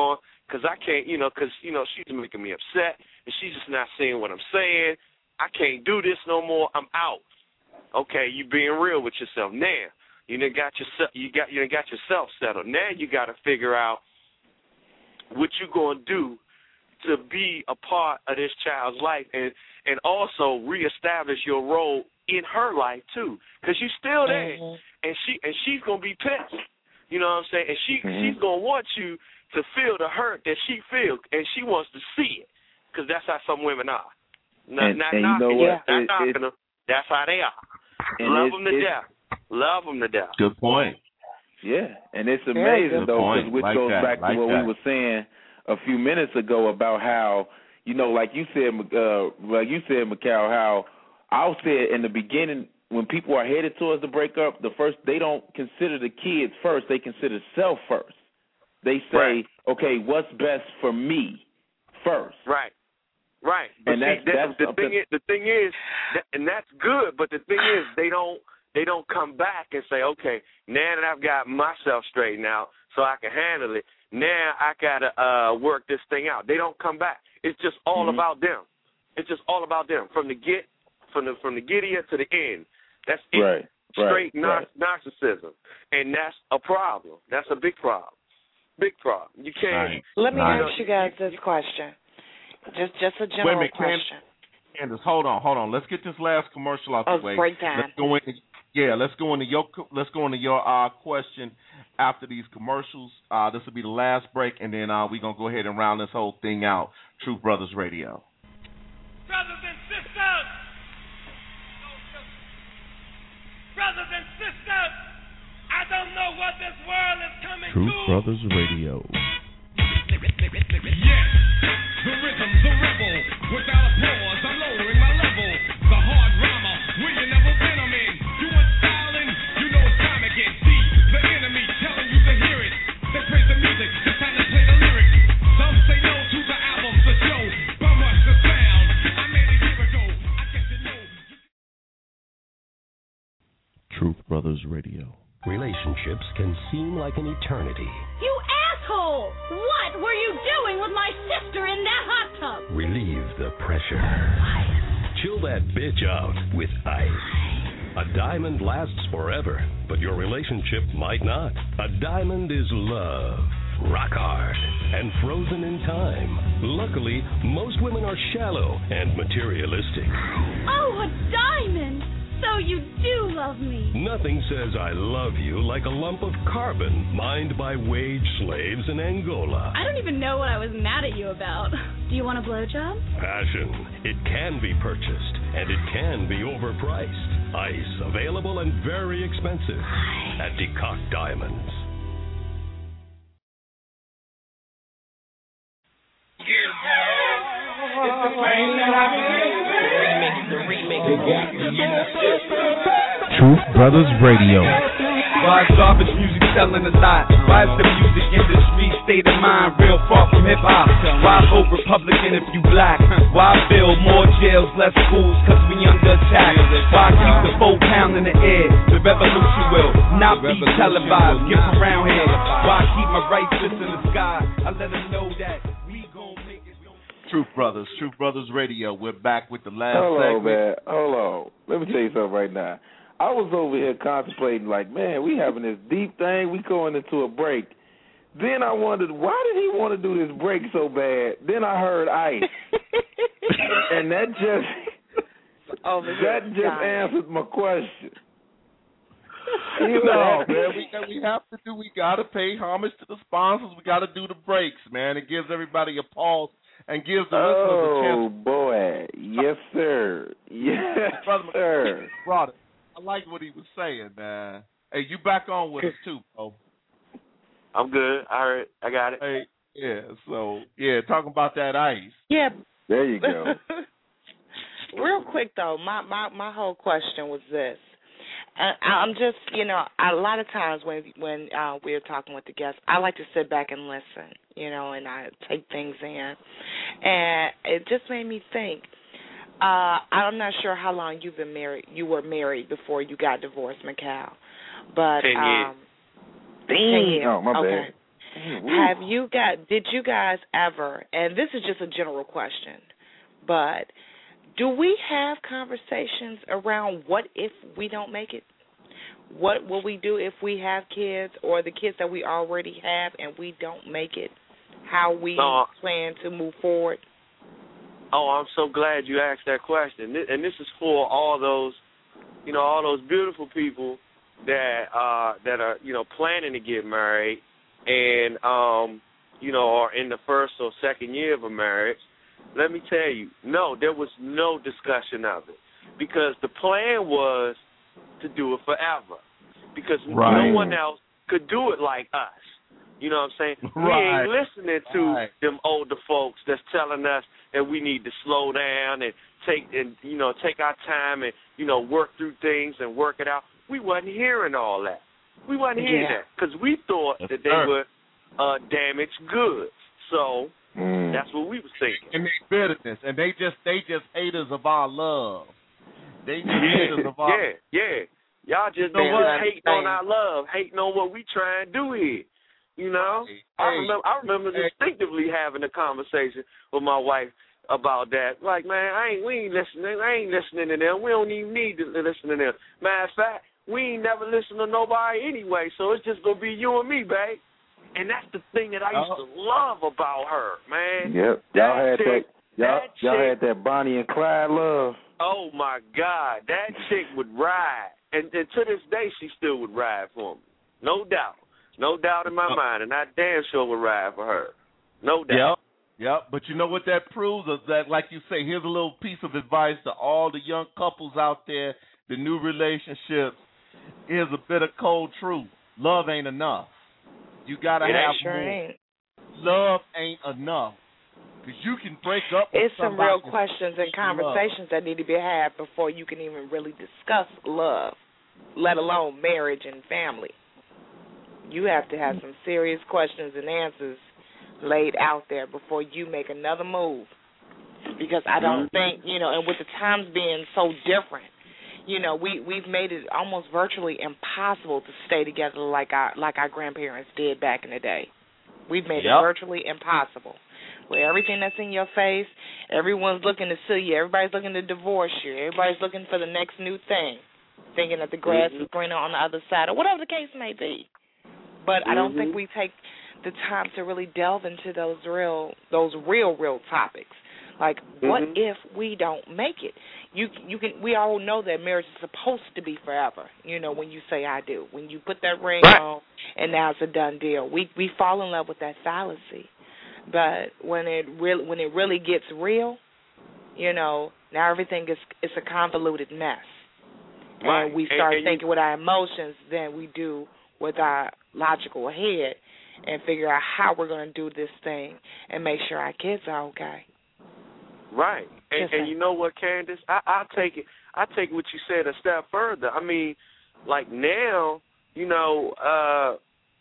because I can't, you know, because, you know, she's making me upset, and she's just not saying what I'm saying. I can't do this no more. I'm out. Okay, you being real with yourself. Now, you done got yourself, you got, you done got yourself settled. Now you got to figure out what you going to do to be a part of this child's life, and, and also reestablish your role in her life, too, because you still there, mm-hmm. and she and she's going to be pissed. You know what I'm saying? And she mm-hmm. she's going to want you to feel the hurt that she feels, and she wants to see it, because that's how some women are. Not, and, not and knocking, you know what? not it, knocking it, them. That's how they are. Love them to death. Love them to death. Good point. Yeah, and it's amazing, though, because which like goes that, back to like what that. we were saying a few minutes ago about how, you know, like you said, uh, like you said, Mikal, how I said in the beginning, when people are headed towards the breakup, the first they don't consider the kids first; they consider self first. They say, right. "Okay, what's best for me first?" Right, right. But and see, that's, that's, that's the something. thing. Is, the thing is, that, and that's good. But the thing is, they don't they don't come back and say, "Okay, now that I've got myself straightened out, so I can handle it. Now I gotta uh, work this thing out." They don't come back. It's just all mm-hmm. about them. It's just all about them from the get, from the from the giddy to the end. That's it. Right, Straight right, nar- right. narcissism, and that's a problem. That's a big problem. Big problem. You can't. Right. Let me right. ask you guys this question. Just, just a general Wait a minute, question. Candace, hold on, hold on. Let's get this last commercial out oh, the way. Break time. Let's go into, yeah, let's go into your let's go into your uh, question after these commercials. Uh, this will be the last break, and then uh, we're gonna go ahead and round this whole thing out. Truth Brothers Radio. Brothers and sisters. Brothers and sisters, I don't know what this world is coming Truth to. Brothers Radio. Yes, the rhythm's a rebel. Without a pause, I'm lowering my level. The hard rhymer, where you never been, I'm in. You want styling, you know it's time again. See, the enemy telling you to hear it. They praise the music, it's time to play the lyrics. Some say no to the album, the show. Bum rush the sound. I made a year ago. I guess you know. Truth Brothers Radio. Relationships can seem like an eternity. You asshole! What were you doing with my sister in that hot tub? Relieve the pressure. Ice. Chill that bitch out with ice. A diamond lasts forever, but your relationship might not. A diamond is love. Rock hard and frozen in time. Luckily, most women are shallow and materialistic. Oh, a diamond! So you do love me. Nothing says I love you like a lump of carbon mined by wage slaves in Angola. I don't even know what I was mad at you about. Do you want a blowjob? Passion. It can be purchased, and it can be overpriced. Ice, available and very expensive at DeCock Diamonds. It's the pain that I feel. The remix, the remix. Truth Brothers Radio. Why is garbage music selling a lot? Why is the music industry state of mind real far from hip hop? Why vote Republican if you black? Why build more jails, less schools, cause we under attack? Why keep the four pound in the air? The revolution will not be televised. Get around here. Why keep my right fist in the sky? I let them know that we gon' make it. Truth Brothers, Truth Brothers Radio. We're back with the last Hold segment. on, man. Hold on. Let me tell you something right now. I was over here contemplating, like, man, we having this deep thing. We going into a break. Then I wondered, why did he want to do this break so bad? Then I heard Ice. And that just, oh, that just answered my question. You know, man, we, we have to do, we got to pay homage to the sponsors. We got to do the breaks, man. It gives everybody a pause. And gives the listeners oh, a chance. Oh, boy. Yes, sir. Yes, Brother, sir. Brother, I like what he was saying, man. Hey, you back on with us, too, bro. I'm good. I heard. I got it. Hey, yeah, so, yeah, talking about that ice. Yeah. There you go. Real quick, though, my, my, my whole question was this. Uh, I'm just, you know, a lot of times when when uh, we're talking with the guests, I like to sit back and listen, you know, and I take things in. And it just made me think, uh, I'm not sure how long you've been married. You were married before you got divorced, Mikal. But, Ten years. Um, ten years. Oh, my okay. Have you got? Did you guys ever? And this is just a general question, but do we have conversations around what if we don't make it? What will we do if we have kids or the kids that we already have and we don't make it? How we uh, plan to move forward? Oh, I'm so glad you asked that question. And this is for all those, you know, all those beautiful people that uh, that are, you know, planning to get married and, um, you know, are in the first or second year of a marriage. Let me tell you, no, there was no discussion of it because the plan was to do it forever because right. no one else could do it like us. You know what I'm saying? Right. We ain't listening to right. them older folks that's telling us that we need to slow down and take and you know take our time and you know work through things and work it out. We wasn't hearing all that. We wasn't hearing yeah. that because we thought That's that they fair. were uh, damaged goods. So Mm. that's what we was thinking. And they bitterness, and they just they just haters of our love. They just haters of our yeah, yeah. Y'all just, You know they what? just hating on our love, hating on what we trying to do here. You know, Hey, I hey, remember. I remember hey. distinctively having a conversation with my wife about that. Like, man, I ain't. We ain't listening. I ain't listening to them. We don't even need to listen to them. Matter of fact, we ain't never listened to nobody anyway. So it's just gonna be you and me, babe. And that's the thing that I used Oh. to love about her, man. Yep. That Y'all had chick, that. Y'all, that y'all chick, had that Bonnie and Clyde love. Oh my God, that chick would ride, and, and to this day she still would ride for me, no doubt, no doubt in my mind, and I damn sure would ride for her, no doubt. Yep, yep. But you know what that proves is that, like you say, here's a little piece of advice to all the young couples out there, the new relationships. Here's a bit of cold truth: love ain't enough. You gotta It have sure more. Ain't. Love ain't enough. Because you can break up with It's some somebody real questions and conversations that need to be had before you can even really discuss love, let alone marriage and family. You have to have some serious questions and answers laid out there before you make another move. Because I don't think, you know, and with the times being so different, you know, we, we've made it almost virtually impossible to stay together like our like our grandparents did back in the day. We've made Yep. it virtually impossible. Where everything that's in your face, everyone's looking to sue you, everybody's looking to divorce you, everybody's looking for the next new thing, thinking that the grass mm-hmm. is greener on the other side, or whatever the case may be. But mm-hmm. I don't think we take the time to really delve into those real, those real, real topics. Like, mm-hmm. what if we don't make it? You, you can. We all know that marriage is supposed to be forever. You know, when you say "I do," when you put that ring right. on, and now it's a done deal. We we fall in love with that fallacy. But when it really when it really gets real, you know, now everything is it's a convoluted mess, Right. and we start and, and thinking you, with our emotions than we do with our logical head, and figure out how we're going to do this thing and make sure our kids are okay. Right. And, Yes, and you know what, Candace? I I take it. I take what you said a step further. I mean, like now, you know. uh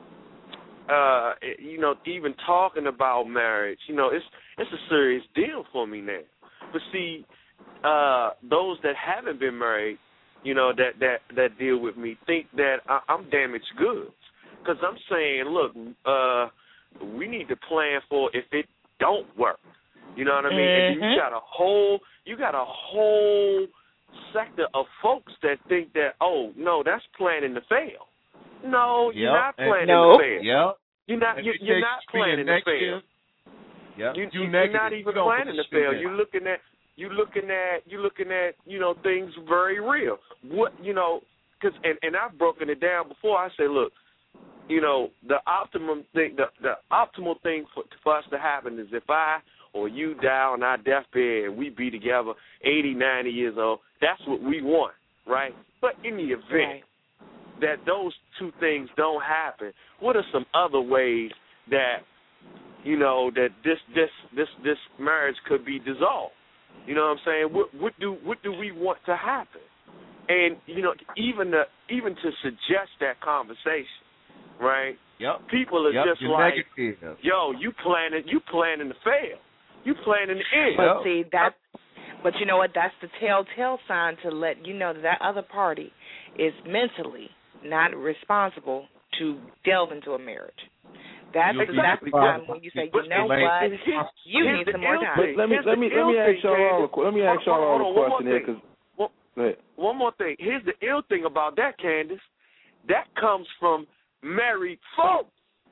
Uh, you know, even talking about marriage, you know, it's it's a serious deal for me now. But see, uh, those that haven't been married, you know, that that that deal with me think that I, I'm damaged goods because I'm saying, look, uh, we need to plan for if it don't work. You know what I mean? Mm-hmm. And you got a whole you got a whole sector of folks that think that, oh no, that's planning to fail. No, you're Yep. not planning Nope. to fail. Yep. You're not. You're, you're not planning to fail. Yep. You, You you're negative. not even You don't planning to believe fail. that. You're looking at. You're looking at. You're looking at. You know, things very real. What you know, because and, and I've broken it down before. I say, look, you know, the optimum thing, the the optimal thing for, for us to happen is if I or you die on our deathbed and we be together eighty, ninety years old. That's what we want, right? But in the event. Right. that those two things don't happen, what are some other ways that, you know, that this this this this marriage could be dissolved? You know what I'm saying? What what do what do we want to happen? And you know, even the even to suggest that conversation, right? Yep. People are Yep. just You're like, negative. yo, you planning you planning to fail. You planning to end. But see that. But you know what? That's the telltale sign to let you know that that other party is mentally not responsible to delve into a marriage. That's You'll be that's the surprised. time when you say, But you know here's- what, here's- you here's need the some more ill time. thing. Let me Here's let me the let me ill ask thing, y'all all a, Candace. let me ask y'all Hold all on, a one more question here, thing. because One, go ahead. one more thing. Here's the ill thing about that, Candace. That comes from married folk.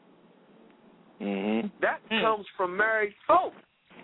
Mm-hmm. That comes from married folk.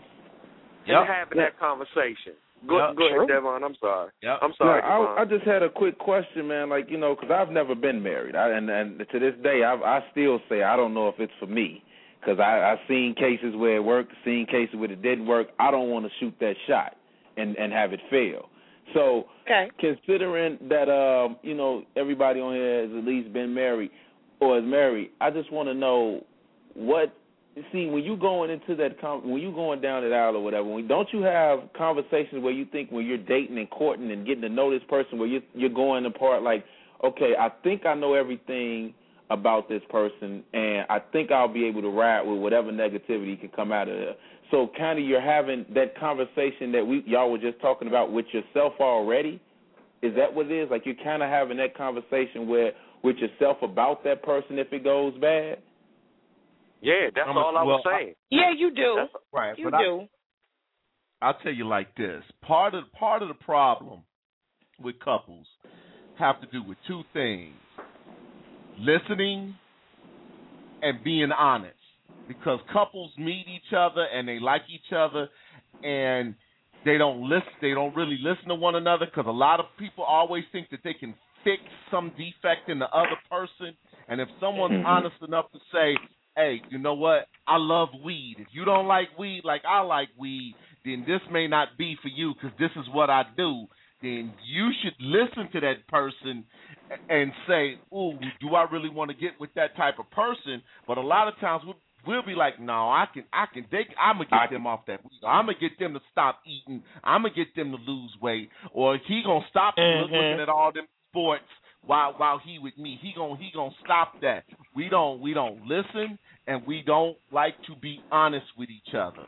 Yep. And having that conversation. Go, Yep. go ahead, Devon. I'm sorry. Yep. I'm sorry, No, Devon. I, I just had a quick question, man. Like, you know, because I've never been married, I, and and to this day, I I still say I don't know if it's for me, because I I've seen cases where it worked, seen cases where it didn't work. I don't want to shoot that shot and and have it fail. So, okay. considering that, um, you know, everybody on here has at least been married or is married, I just want to know what. See, when you going into that, con- when you going down that aisle or whatever, when, don't you have conversations where you think when you're dating and courting and getting to know this person, where you you're going apart like, okay, I think I know everything about this person, and I think I'll be able to ride with whatever negativity can come out of there. So, kind of, you're having that conversation that we y'all were just talking about with yourself already. Is that what it is? Like, you're kind of having that conversation where with yourself about that person if it goes bad. Yeah, that's I'm all a, I was well, saying. Yeah, you do. That's, Right. You but do. I, I'll tell you like this. Part of part of the problem with couples have to do with two things: listening and being honest. Because couples meet each other and they like each other, and they don't listen. They don't really listen to one another, because a lot of people always think that they can fix some defect in the other person. And if someone's Mm-hmm. honest enough to say, hey, you know what? I love weed. If you don't like weed like I like weed, then this may not be for you, because this is what I do. Then you should listen to that person and say, ooh, do I really want to get with that type of person? But a lot of times we'll, we'll be like, no, I can, I can, they, I'm going to get them off that weed. I'm going to get them to stop eating. I'm going to get them to lose weight. Or he going to stop Mm-hmm. looking at all them sports while while he with me. He going he gonna stop that. We don't we don't listen, and we don't like to be honest with each other.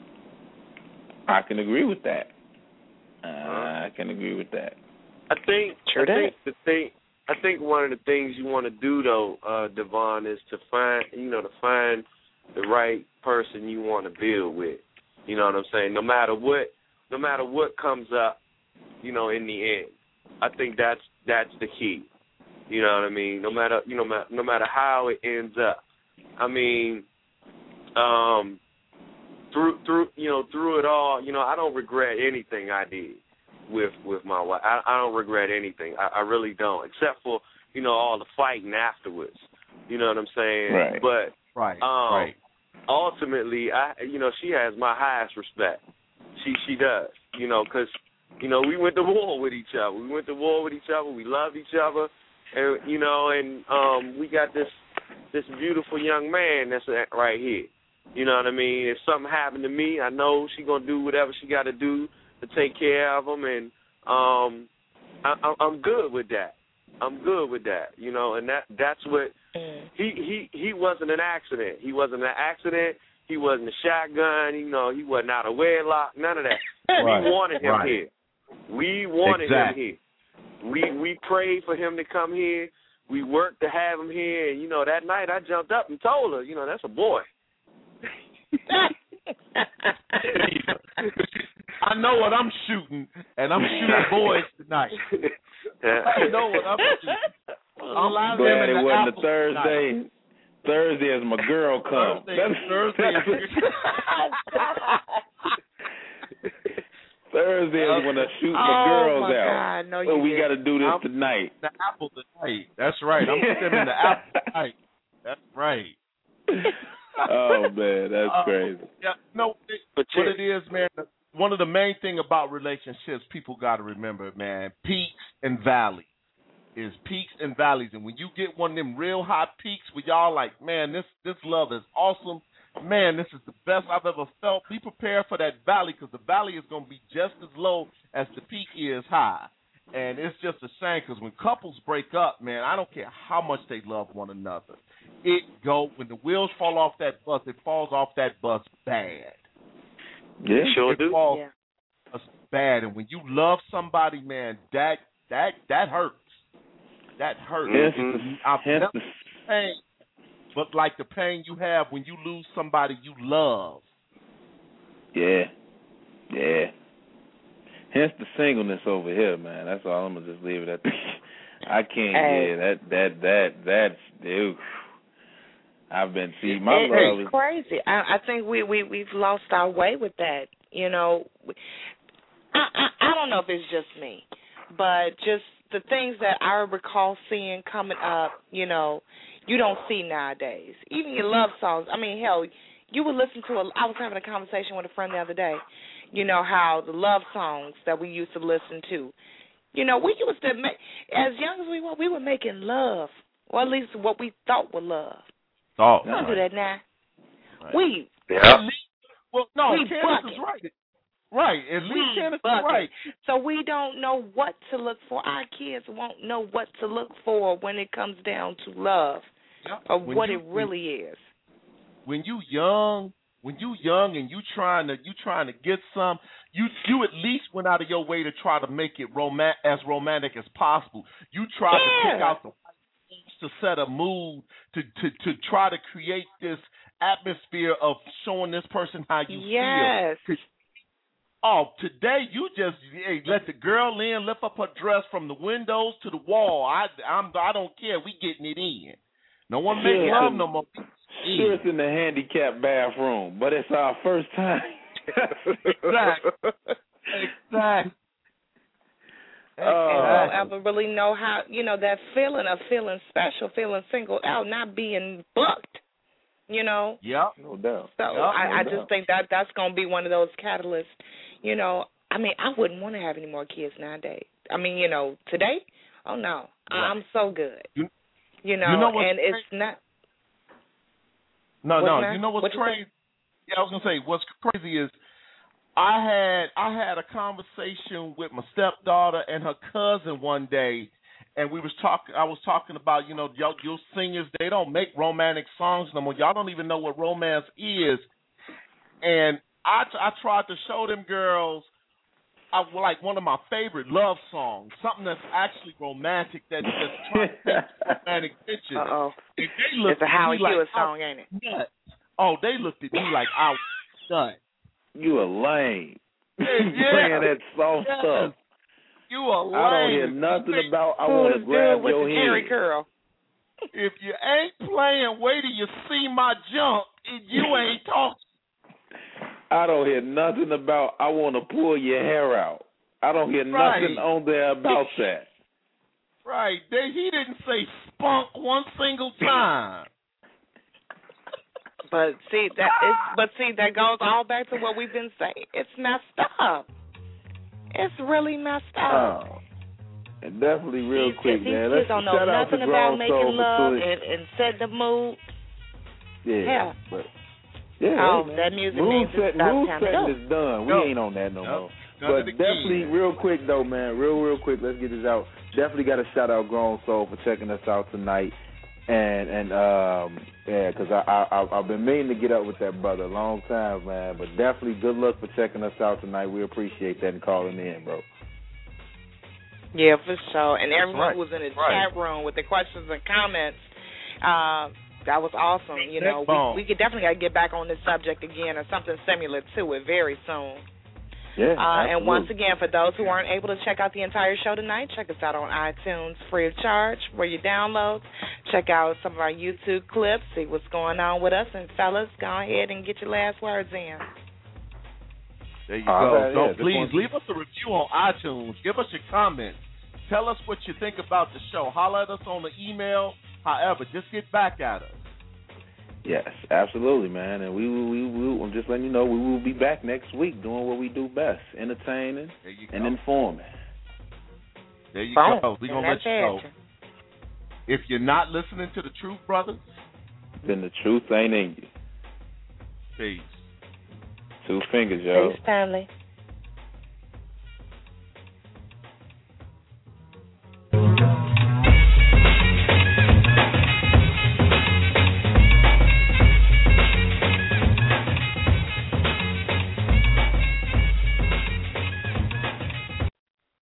I can agree with that. Uh, I can agree with that. I think, Sure I did. think the thing, I think one of the things you want to do though, uh, Devon, is to find, you know, to find the right person you want to build with. You know what I'm saying? No matter what, no matter what comes up, you know, in the end, I think that's that's the key. You know what I mean? No matter, you know, no matter how it ends up. I mean, um, through through you know through it all, you know, I don't regret anything I did with with my wife. I, I don't regret anything. I, I really don't, except for, you know, all the fighting afterwards. You know what I'm saying? Right. But Right. um, right. ultimately, I you know she has my highest respect. She she does. You know, because you know we went to war with each other. We went to war with each other. We love each other, and you know, and um, we got this this beautiful young man that's right here. You know what I mean? If something happened to me, I know she gonna do whatever she got to do to take care of him, and um, I, I'm good with that. I'm good with that. You know, and that that's what he he he wasn't an accident. He wasn't an accident. He wasn't a shotgun. You know, he wasn't out of wedlock. None of that. Right. We wanted him Right. here. We wanted Exactly. him here. We we prayed for him to come here. We worked to have him here. And, you know, that night I jumped up and told her, you know, that's a boy. I know what I'm shooting, and I'm shooting boys tonight. I know what I'm shooting. I'm Glad living it the wasn't a apple Thursday. tonight. Thursday is my girl come. Thursday, That's- Thursday Thursday is when I shoot my Oh, girls my out. God. No, so you we didn't. got to do this I'm- tonight. The apple tonight. That's right. I'm stemming the apple tonight. That's right. Oh man, that's Uh, crazy. Yeah, no, it, But what check- it is, man, one of the main thing about relationships people got to remember, man, peaks and valleys. Is peaks and valleys. And when you get one of them real high peaks where y'all like, man, this, this love is awesome. Man, this is the best I've ever felt. Be prepared for that valley, because the valley is going to be just as low as the peak is high. And it's just a shame, because when couples break up, man, I don't care how much they love one another. It go when the wheels fall off that bus, it falls off that bus bad. Yeah, sure it do. falls Yeah. bad. And when you love somebody, man, that that that hurts. That hurts. Hence It's the- a- I've hence never the- pain. but like the pain you have when you lose somebody you love. Yeah, yeah. Hence the singleness over here, man. That's all. I'm gonna just leave it at that. I can't. Hey. Yeah, that that that that's. Dude, I've been see my it, love it's is crazy. I, I think we we we've lost our way with that. You know, I, I I don't know if it's just me, but just the things that I recall seeing coming up. You know, you don't see nowadays. Even your love songs. I mean, hell, you would listen to a. I was having a conversation with a friend the other day. You know how the love songs that we used to listen to. You know, we used to make, as young as we were, we were making love, or at least what we thought was love. Oh, we don't right. do that now. Right. We, yeah. Well, no, we Candace bucket. is right. Right, at least we Candace bucket. is right. So we don't know what to look for. Our kids won't know what to look for when it comes down to love, Yep. or When what you, it really is. When you young, when you young and you trying to you trying to get some, you you at least went out of your way to try to make it roman- as romantic as possible. You tried yeah. to pick out the to set a mood to, to, to try to create this atmosphere of showing this person how you yes. feel. Oh, today you just hey, let the girl in, lift up her dress from the windows to the wall. I I'm I don't care. We getting it in. No one sure, make love no more. Sure, it's in the handicapped bathroom, but it's our first time. Exactly. Exactly. And I don't ever really know how, you know, that feeling of feeling special, feeling singled out, not being booked, you know. Yep. No doubt. So yep, I, no I doubt. just think that that's going to be one of those catalysts, you know. I mean, I wouldn't want to have any more kids nowadays. I mean, you know, today, oh, no. Right. I'm so good. You, you know, you know and crazy? it's not. No, what's no. That? You know what's what crazy? Yeah, I was going to say, what's crazy is I had I had a conversation with my stepdaughter and her cousin one day, and we was talking. I was talking about, you know, y'all, you singers, they don't make romantic songs no more. Y'all don't even know what romance is. And I, I tried to show them girls, I like one of my favorite love songs, something that's actually romantic, that's just trying to paint romantic pictures. Uh oh, it's a Howie Hewitt like, song, ain't it? Nuts. Oh, they looked at me like I was nuts. You a lame. Yeah, Playing that soft yes. stuff. You a lame. I don't hear nothing about I want to grab with your the hand. Jerry curl. If you ain't playing, wait till you see my junk. You ain't talking. I don't hear nothing about I want to pull your hair out. I don't hear right. nothing on there about that. Right. They, he didn't say spunk one single time. But see that is, but see that goes all back to what we've been saying. It's messed up. It's really messed up. Oh. And definitely real these, quick, these man. Kids Let's don't know shout out nothing to about Grown making Soul love for and, and set the mood. Yeah. Yeah. But yeah, oh, hey, that music mood means set, it's about mood time to setting go. is done. No. We ain't on that no no. more. Done But definitely, real quick though, man, real real quick. Let's get this out. Definitely got to shout out Grown Soul for checking us out tonight, and and um yeah, because I, I I I've been meaning to get up with that brother a long time, man. But definitely good luck for checking us out tonight. We appreciate that and calling in, bro. Yeah, for sure. And That's everyone right. who was in the right. chat room with their questions and comments, uh, that was awesome. You know, we, we could definitely got to get back on this subject again or something similar to it very soon. Yeah, uh, and once again, for those who aren't able to check out the entire show tonight, check us out on iTunes free of charge for your downloads. Check out some of our YouTube clips, see what's going on with us. And fellas, go ahead and get your last words in. There you uh, go. So yeah, please leave us a review on iTunes. Give us your comments. Tell us what you think about the show. Holler at us on the email. However, just get back at us. Yes, absolutely, man. And we will, we will, I'm just letting you know, we will be back next week doing what we do best, entertaining and informing. There you Boom. go. We're going to let you know. If you're not listening to the Truth Brothers, then the truth ain't in you. Peace. Two fingers, yo. Peace, family.